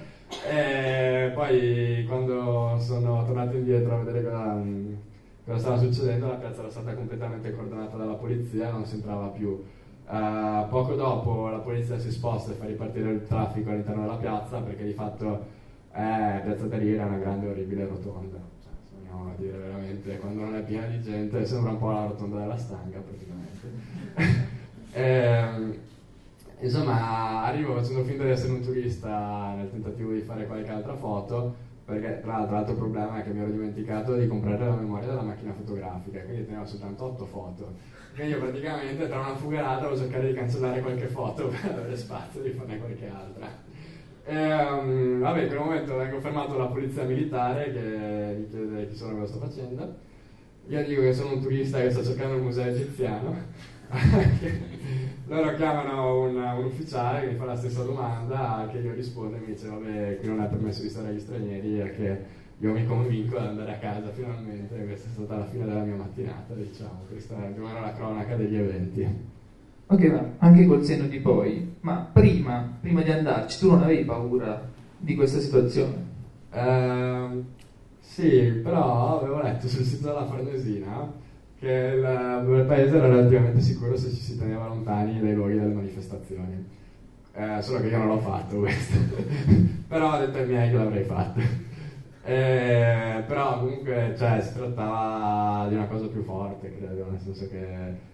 e poi quando sono tornato indietro a vedere cosa, cosa stava succedendo, la piazza era stata completamente coordinata dalla polizia, non si entrava più. Uh, poco dopo la polizia si sposta e fa ripartire il traffico all'interno della piazza, perché di fatto eh, Piazza Tahrir è una grande e orribile rotonda, cioè, a dire veramente, quando non è piena di gente, sembra un po' la rotonda della Stanga praticamente. e, insomma, arrivo facendo finta di essere un turista nel tentativo di fare qualche altra foto, perché tra l'altro l'altro problema è che mi ero dimenticato di comprare la memoria della macchina fotografica, quindi tenevo soltanto otto foto. Quindi io praticamente tra una fugarata devo cercare di cancellare qualche foto per avere spazio di farne qualche altra. E, um, vabbè, in quel momento vengo fermato dalla polizia militare che mi chiede chi sono e cosa sto facendo. Io dico che sono un turista che sta cercando il museo egiziano. Loro chiamano un, un ufficiale che mi fa la stessa domanda, che io rispondo e mi dice vabbè, qui non è permesso di stare agli stranieri, e che io mi convinco ad andare a casa finalmente. Questa è stata la fine della mia mattinata, diciamo. Questa è più o meno la cronaca degli eventi. Ok, ma anche col senno di poi, ma prima, prima di andarci tu non avevi paura di questa situazione? Uh, sì, però avevo letto sul sito della Farnesina che il, il paese era relativamente sicuro se ci si teneva lontani dai luoghi delle manifestazioni. Eh, solo che io non l'ho fatto questo, però ho detto ai miei che l'avrei fatto. Eh, però comunque, cioè, si trattava di una cosa più forte, credo, nel senso che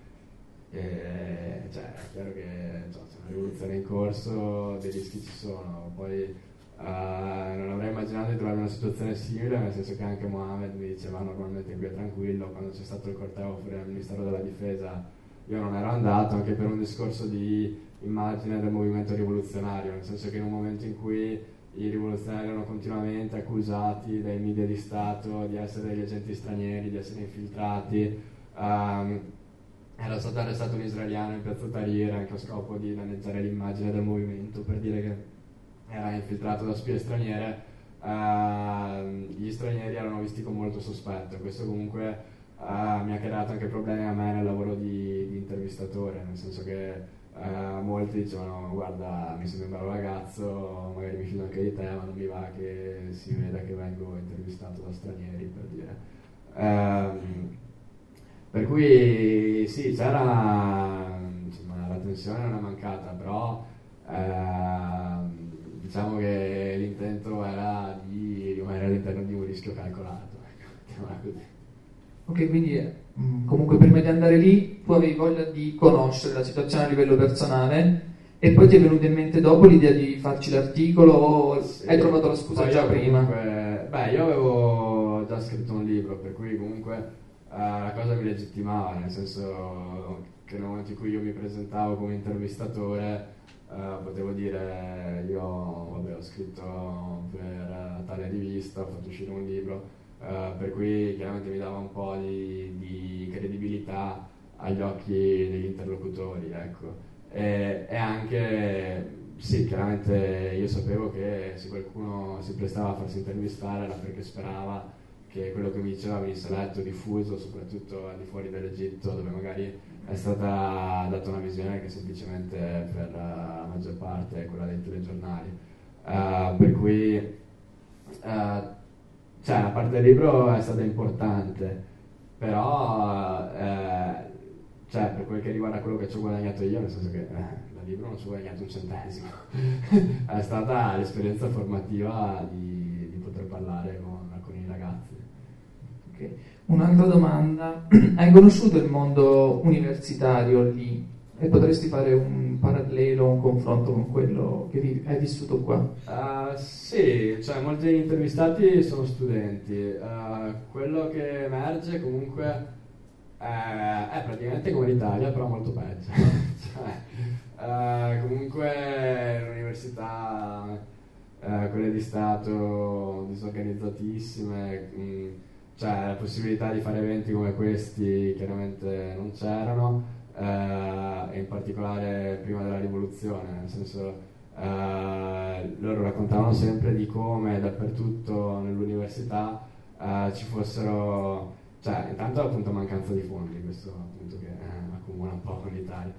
eh, cioè, è chiaro che cioè, c'è una rivoluzione in corso, dei rischi ci sono. Poi Uh, non avrei immaginato di trovarmi in una situazione simile, nel senso che anche Mohamed mi diceva normalmente qui è tranquillo. Quando c'è stato il corteo fuori al Ministero della Difesa io non ero andato, anche per un discorso di immagine del movimento rivoluzionario, nel senso che in un momento in cui i rivoluzionari erano continuamente accusati dai media di Stato di essere degli agenti stranieri, di essere infiltrati, um, era stato arrestato un israeliano in piazza Tahrir anche a scopo di danneggiare l'immagine del movimento, per dire che era infiltrato da spie straniere. Uh, gli stranieri erano visti con molto sospetto. Questo comunque uh, mi ha creato anche problemi a me nel lavoro di, di intervistatore, nel senso che uh, molti dicevano guarda, mi sembra un bravo ragazzo, magari mi fido anche di te, ma non mi va che si veda che vengo intervistato da stranieri, per dire. Uh, per cui sì, c'era, insomma, la tensione non è mancata, però uh, diciamo che l'intento era di rimanere all'interno di un rischio calcolato. Ok, quindi mh, comunque prima di andare lì tu avevi voglia di conoscere la situazione a livello personale e poi ti è venuta in mente dopo l'idea di farci l'articolo o sì, hai trovato la scusa già prima? Comunque, beh, io avevo già scritto un libro, per cui comunque uh, la cosa mi legittimava, nel senso che nel momento in cui io mi presentavo come intervistatore Uh, potevo dire io vabbè, ho scritto per uh, tale rivista, ho fatto uscire un libro, uh, per cui chiaramente mi dava un po' di, di credibilità agli occhi degli interlocutori, ecco. E, e anche sì, chiaramente io sapevo che se qualcuno si prestava a farsi intervistare era perché sperava che quello che mi diceva venisse letto, diffuso, soprattutto al di fuori dell'Egitto, dove magari è stata data una visione che semplicemente per la maggior parte è quella dei telegiornali. Uh, per cui uh, cioè, la parte del libro è stata importante, però uh, cioè, per quel che riguarda quello che ci ho guadagnato io, nel senso che eh, dal libro non ci ho guadagnato un centesimo, è stata l'esperienza formativa di, di poter parlare con, con i ragazzi. Okay. Un'altra domanda, hai conosciuto il mondo universitario lì e potresti fare un parallelo, un confronto con quello che hai vissuto qua? Uh, sì, cioè molti degli intervistati sono studenti, uh, quello che emerge comunque è, è praticamente come l'Italia, però molto peggio. cioè, uh, comunque l'università, uh, quelle di Stato disorganizzatissime, mh, cioè la possibilità di fare eventi come questi chiaramente non c'erano, eh, e in particolare prima della rivoluzione, nel senso eh, loro raccontavano sempre di come dappertutto nell'università eh, ci fossero, cioè intanto appunto mancanza di fondi, questo appunto che eh, accomuna un po' con l'Italia,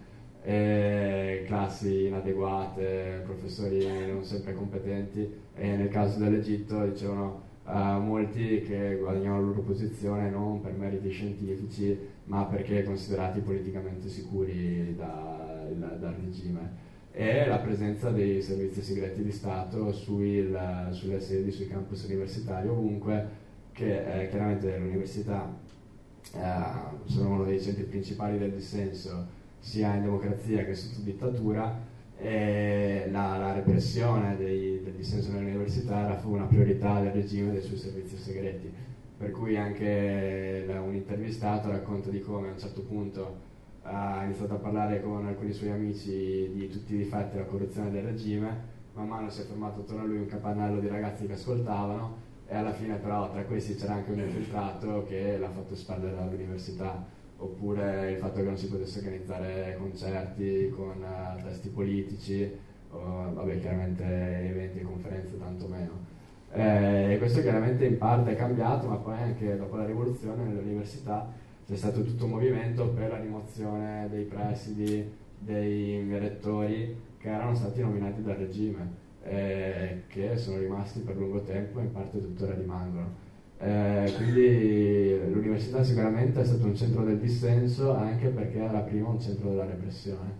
e classi inadeguate, professori non sempre competenti, e nel caso dell'Egitto dicevano Uh, molti che guadagnano la loro posizione non per meriti scientifici ma perché considerati politicamente sicuri da, il, dal regime, e la presenza dei servizi segreti di Stato sui, il, sulle sedi, sui campus universitari ovunque che eh, chiaramente l'università eh, sono uno dei centri principali del dissenso sia in democrazia che sotto dittatura, e la, la repressione dei, del dissenso nell'università era, fu una priorità del regime e dei suoi servizi segreti, per cui anche la, un intervistato racconta di come a un certo punto ha iniziato a parlare con alcuni suoi amici di tutti i difetti e la corruzione del regime. Man mano si è formato attorno a lui un capannello di ragazzi che ascoltavano, e alla fine però tra questi c'era anche un infiltrato che l'ha fatto espellere dall'università, oppure il fatto che non si potesse organizzare concerti con uh, testi politici, o vabbè chiaramente eventi e conferenze tanto meno. Eh, e questo chiaramente in parte è cambiato, ma poi anche dopo la rivoluzione nelle università c'è stato tutto un movimento per la rimozione dei presidi, dei rettori che erano stati nominati dal regime, eh, che sono rimasti per lungo tempo e in parte tuttora rimangono. Eh, quindi l'università sicuramente è stato un centro del dissenso, anche perché era prima un centro della repressione.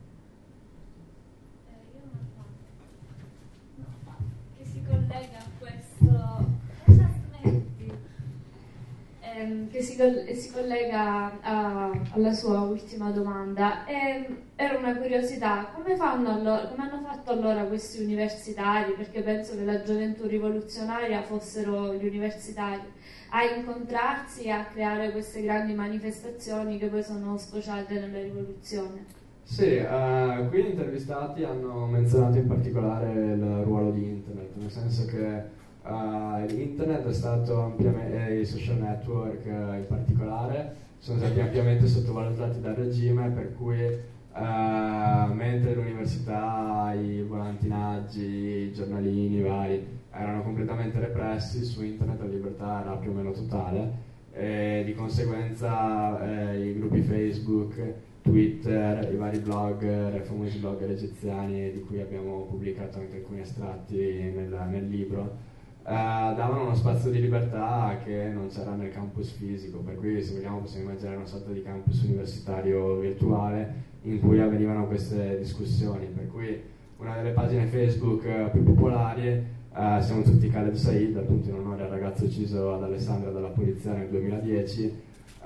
Eh, io non ho che si collega a questo ehm, che si, si collega a, alla sua ultima domanda. E, era una curiosità, come, fanno allora, come hanno fatto allora questi universitari, perché penso che la gioventù rivoluzionaria fossero gli universitari, a incontrarsi e a creare queste grandi manifestazioni che poi sono sfociate nella rivoluzione? Sì, uh, qui gli intervistati hanno menzionato in particolare il ruolo di internet, nel senso che Uh, internet è stato ampiamente, e i social network uh, in particolare sono stati ampiamente sottovalutati dal regime, per cui uh, mentre l'università, i volantinaggi, i giornalini vari erano completamente repressi, su internet la libertà era più o meno totale, e di conseguenza eh, i gruppi Facebook, Twitter, i vari blogger, i famosi blogger egiziani di cui abbiamo pubblicato anche alcuni estratti nel, nel libro, Uh, davano uno spazio di libertà che non c'era nel campus fisico, per cui se vogliamo possiamo immaginare una sorta di campus universitario virtuale in cui avvenivano queste discussioni, per cui una delle pagine Facebook uh, più popolari, uh, siamo tutti Khaled Said, appunto in onore al ragazzo ucciso ad Alessandria dalla polizia nel duemiladieci, uh,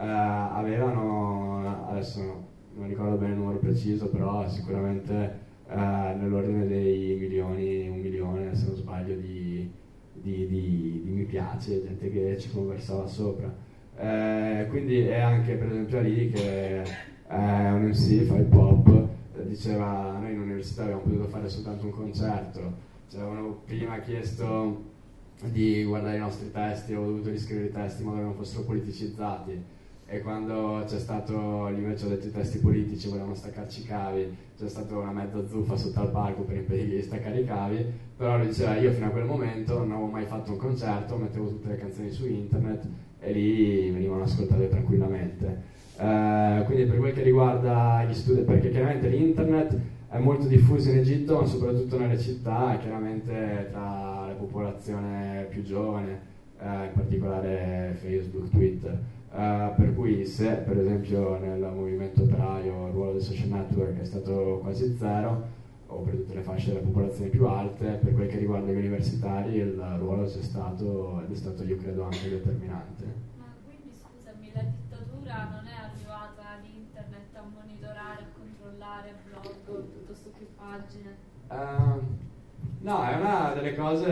avevano, adesso non ricordo bene il numero preciso, però sicuramente uh, nell'ordine dei milioni, un milione se non sbaglio, di Di, di, di mi piace, gente che ci conversava sopra, eh, quindi è anche per esempio lì che eh, un M C fa hip hop, eh, diceva noi in università abbiamo potuto fare soltanto un concerto, ci avevano prima chiesto di guardare i nostri testi, avevo dovuto riscrivere i testi in modo che non fossero politicizzati, e quando c'è stato, invece ho detto i testi politici, volevano staccarci i cavi, c'è stata una mezza zuffa sotto al palco per impedirgli di staccare i cavi, però lui diceva io fino a quel momento non avevo mai fatto un concerto, mettevo tutte le canzoni su internet e lì venivano ascoltate tranquillamente. Eh, quindi per quel che riguarda gli studi, perché chiaramente l'internet è molto diffuso in Egitto, ma soprattutto nelle città, e chiaramente tra la popolazione più giovane, eh, in particolare Facebook, Twitter. Uh, per cui se per esempio nel movimento operaio il ruolo del social network è stato quasi zero, o per tutte le fasce della popolazione più alte, per quel che riguarda gli universitari il ruolo c'è stato, ed è stato io credo anche determinante. Ma quindi scusami, la dittatura non è arrivata ad internet a monitorare, a controllare blog piuttosto che pagine? Uh, no, è una delle cose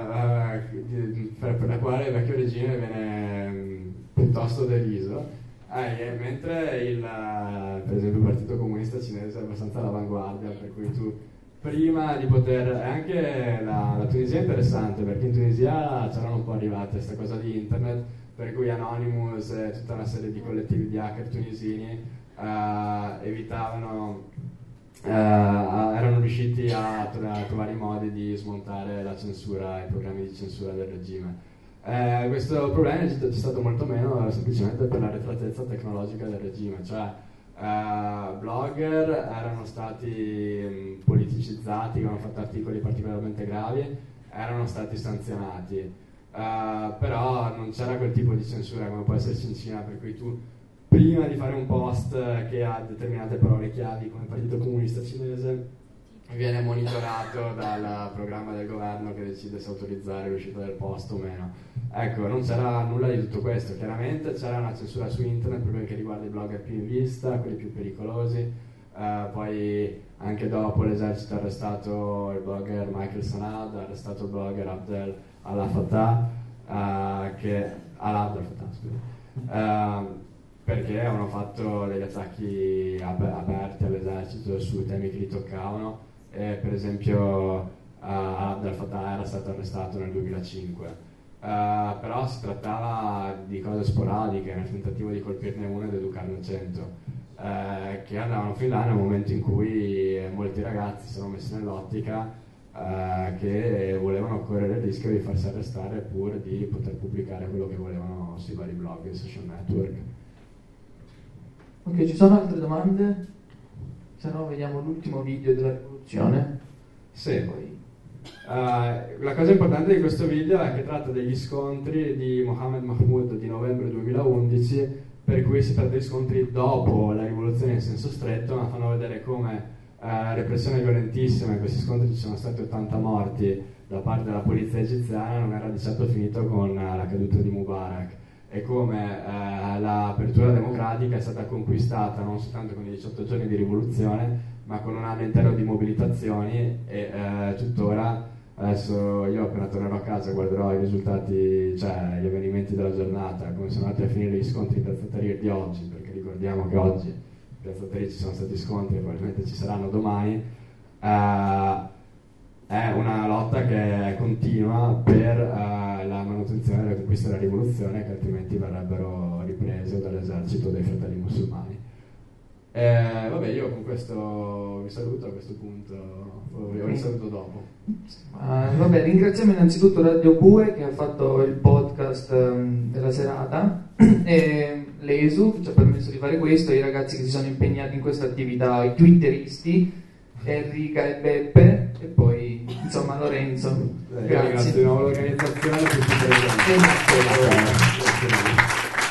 uh, per, per la quale il vecchio regime viene piuttosto deriso, eh, mentre il, per esempio il Partito Comunista Cinese è abbastanza all'avanguardia, per cui tu prima di poter, e anche la, la Tunisia è interessante, perché in Tunisia c'erano un po' arrivate questa cosa di internet, per cui Anonymous e tutta una serie di collettivi di hacker tunisini eh, evitavano, eh, erano riusciti a, a trovare i modi di smontare la censura, i programmi di censura del regime. Eh, questo problema c'è stato molto meno semplicemente per la retratezza tecnologica del regime, cioè eh, blogger erano stati mh, politicizzati, che hanno fatto articoli particolarmente gravi, erano stati sanzionati, eh, però non c'era quel tipo di censura come può esserci in Cina, per cui tu prima di fare un post che ha determinate parole chiavi come Partito Comunista Cinese viene monitorato dal programma del governo che decide se autorizzare l'uscita del post o meno. Ecco, non c'era nulla di tutto questo. Chiaramente c'era una censura su internet per quel che riguarda i blogger più in vista, quelli più pericolosi. Uh, poi anche dopo l'esercito ha arrestato il blogger Michael Sanad, ha arrestato il blogger Abdel Al-Fattah, uh, che Al-Abdel Fattah, scusa. Uh, perché avevano fatto degli attacchi ab- aperti all'esercito su temi che li toccavano, e per esempio uh, Abdel Fattah era stato arrestato nel duemilacinque, uh, però si trattava di cose sporadiche, nel tentativo di colpirne uno ed educarne cento, uh, che andavano fin là nel momento in cui molti ragazzi si sono messi nell'ottica uh, che volevano correre il rischio di farsi arrestare pur di poter pubblicare quello che volevano sui vari blog e social network. Ok, ci sono altre domande? Se no vediamo l'ultimo video della rivoluzione. Sì. Poi. Uh, la cosa importante di questo video è che tratta degli scontri di Mohammed Mahmoud di novembre duemilaundici, per cui si tratta di scontri dopo la rivoluzione in senso stretto, ma fanno vedere come uh, repressione violentissima, in questi scontri ci sono stati ottanta morti da parte della polizia egiziana, non era di certo finito con uh, la caduta di Mubarak, e come eh, l'apertura democratica è stata conquistata non soltanto con i diciotto giorni di rivoluzione, ma con un anno intero di mobilitazioni, e eh, tuttora, adesso io appena tornerò a casa guarderò i risultati, cioè gli avvenimenti della giornata, come sono andati a finire gli scontri in Piazza Tahrir di oggi, perché ricordiamo che oggi in Piazza Tahrir ci sono stati scontri e probabilmente ci saranno domani. eh, È una lotta che continua per uh, la manutenzione delle conquiste della rivoluzione, che altrimenti verrebbero riprese dall'esercito dei fratelli musulmani. Eh, vabbè, io con questo vi saluto a questo punto, vi risaluto dopo. Uh, vabbè, ringraziamo innanzitutto Radio Bue che ha fatto il podcast um, della serata, e l'E S U che ci ha permesso di fare questo, i ragazzi che si sono impegnati in questa attività, i twitteristi, Enrica e Beppe, e poi insomma Lorenzo. Eh, grazie. Grazie di nuovo all'organizzazione e a tutti i presenti.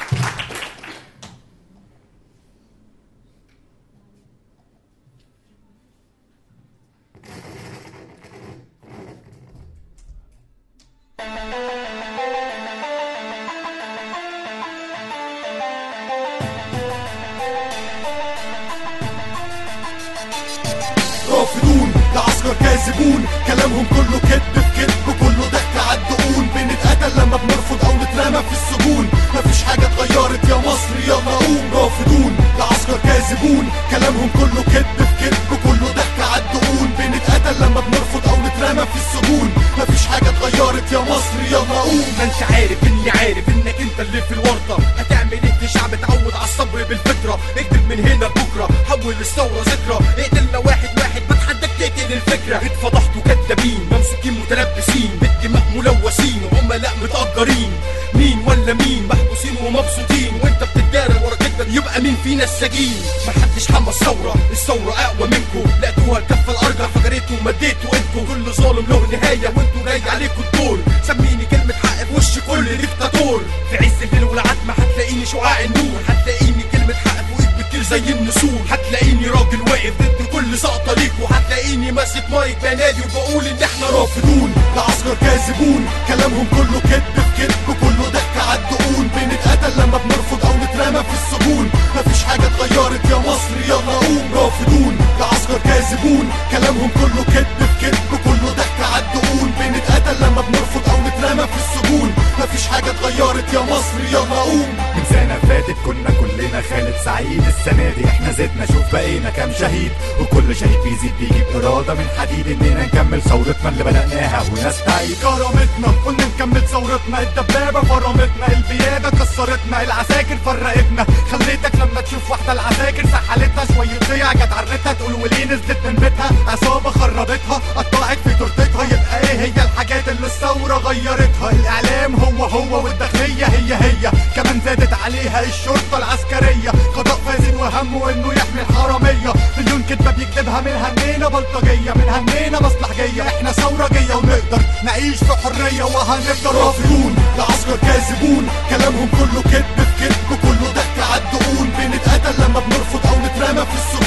رافضون لعسكر كاذبون كلامهم كله كذب في كذب وكله ضحك عالدقون بنتقتل لما بنرفض او نترمى في السجون مفيش حاجة اتغيرت يا مصر يلا قوم رافضون لعسكر كاذبون كلامهم كله كذب في كذب وكله ضحك عالدقون بنتقتل لما بنرفض او نترمى في السجون مفيش حاجة اتغيرت يا مصر يلا قوم ما انت عارف اني عارف انك انت اللي في الورطة هتعمل ايه في شعب اتعود على الصبر بالفطرة اكتب من هنا لبكرة حول الثورة ذكرى اقتلنا واحد واحد بتحداك تقتل الفكرة اتفضحتوا كدابين ممسوكين متلبسين بالدماء ملوثين وعملاء متأجرين مين ولا مين محبوسين ومبسوطين وانت بتتدارى ورا كدبك يبقى مين فينا السجين محدش حمى الثورة الثورة اقوى منكم لقيتوها الكفة الارجع فجريتوا ومديتوا انتوا كل ظالم له نهاية وانتوا جاي عليكم الدور سميني كلمة حق في وش كل ديكتاتور في عز الليل والعتمة هتلاقيني شعاع النور هتلاقيني كلمة حق فوقيك بتطير زي النسور هتلاقيني راجل واقف ضد كل سقطة ليكوا هتلاقيني ماسك مايك بنادي وبقول ان احنا رافضون لعسكر كاذبون كلامهم كله كذب في كذب وكله ضحك عالدقون بنتقتل لما بنرفض او نترمى في السجون مفيش حاجة اتغيرت يا مصر يلا قوم رافضون لعسكر كاذبون كلامهم كله كذب في كذب وكله ضحك عالدقون بنتقتل لما بنرفض او نترمى في السجون مفيش حاجة اتغيرت يا مصر يلا قوم من سنة فاتت كنا كلنا خالد سعيد السنة دي احنا زدنا شوف بقينا كام شهيد وكل شهيد بيزيد بيجيب إرادة من حديد اننا نكمل ثورتنا اللي بدأناها ونستعيد كرامتنا قلنا نكمل ثورتنا الدبابة فرمتنا البيادة كسرتنا العساكر فرقتنا خليتك لما تشوف واحدة العساكر سحلتها شوية ضيع جت عرتها تقول وليه نزلت من بيتها عصابة خربتها قطعت في تورتتها يبقى ايه هي الحاجات اللي الثورة غيرتها الاعلام هو هو والداخلية هي هي كمان زادت عليها الشرطة العسكرية قضاء فاسد وهمه انه يحمي الحرامية مليون كدبة بيكتبها من هنينا بلطجية من هنينا مصلحجية احنا ثورجية ونقدر نعيش في حرية وهنفضل رافضون لعسكر كاذبون كلامهم كله كذب في كذب وكله ضحك عالدقون بنتقتل لما بنرفض او نترمى في السجون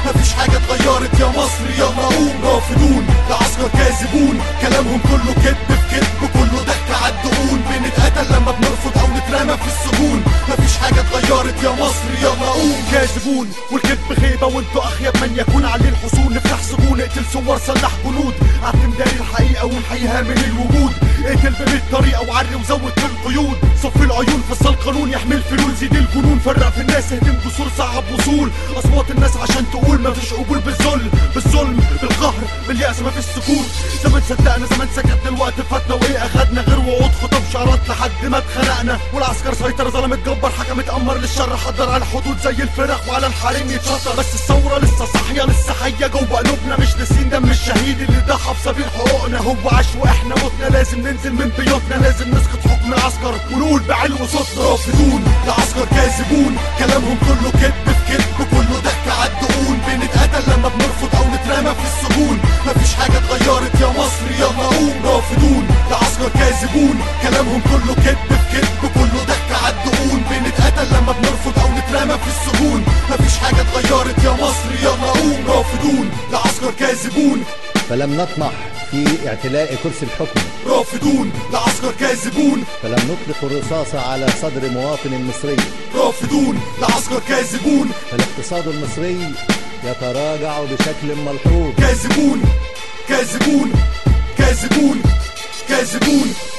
مفيش حاجة اتغيرت يا مصر يلا قوم. رافضون لعسكر كاذبون كلامهم كله كذب في كذب كله ضحك عالدقون. بنتقتل لما بنرفض او نترمى في السجون. مفيش حاجة اتغيرت يا مصر يلا قوم. كاذبون والكذب خيبة وانتو اخيب من يكون عليه الحصول. نفتح سجون نقتل صور سلاح جنود. عتم داري الحقيقة ونحييها من الوجود. اقتل بمية طريقة وعري وزود في القيود. صف العيون فصل قانون يحمل فلول زيد الجنون. فرق في الناس اهدم جسور صعب وصول اصوات الناس عشان تقول مفيش قبول بالذل بالظلم بالقهر باليأس مفيش سكوت. زمان صدقنا زمان سكتنا الوقت فاتنا وايه اخدنا غير وعود خطب شعارات لحد ما اتخنقنا. والعسكر سيطر ظلم اتجبر حكم اتأمر للشر حضر على الحدود زي الفراخ وعلى الحريم يتشطر. بس الثورة لسه صاحية لسه حية جوه قلوبنا مش ناسين دم الشهيد اللي ضحى في سبيل حقوقنا. هو عاش واحنا متنا لازم ننزل من بيوتنا لازم نسقط حكم العسكر ونقول بعلو صوتنا. رافضون لعسكر كاذبون كلامهم كله كذب في كذب كله ضحك عالدقون. بنتقتل لما بنرفض او نترمى في السجون. مفيش حاجة اتغيرت يا مصر يلا قوم. رافضون لعسكر كاذبون كلامهم كله كذب في كذب كله ضحك عالدقون. بنتقتل لما بنرفض او نترمى في السجون. مفيش حاجة اتغيرت يا مصر يلا قوم. رافضون لعسكر كاذبون فلم نطمح في اعتلاء كرسي الحكم. رافضون لعسكر كاذبون فلم نطلق الرصاص على صدر مواطن مصري. رافضون لعسكر كاذبون فالاقتصاد المصري يتراجع بشكل ملحوظ. كاذبون كاذبون كاذبون كاذبون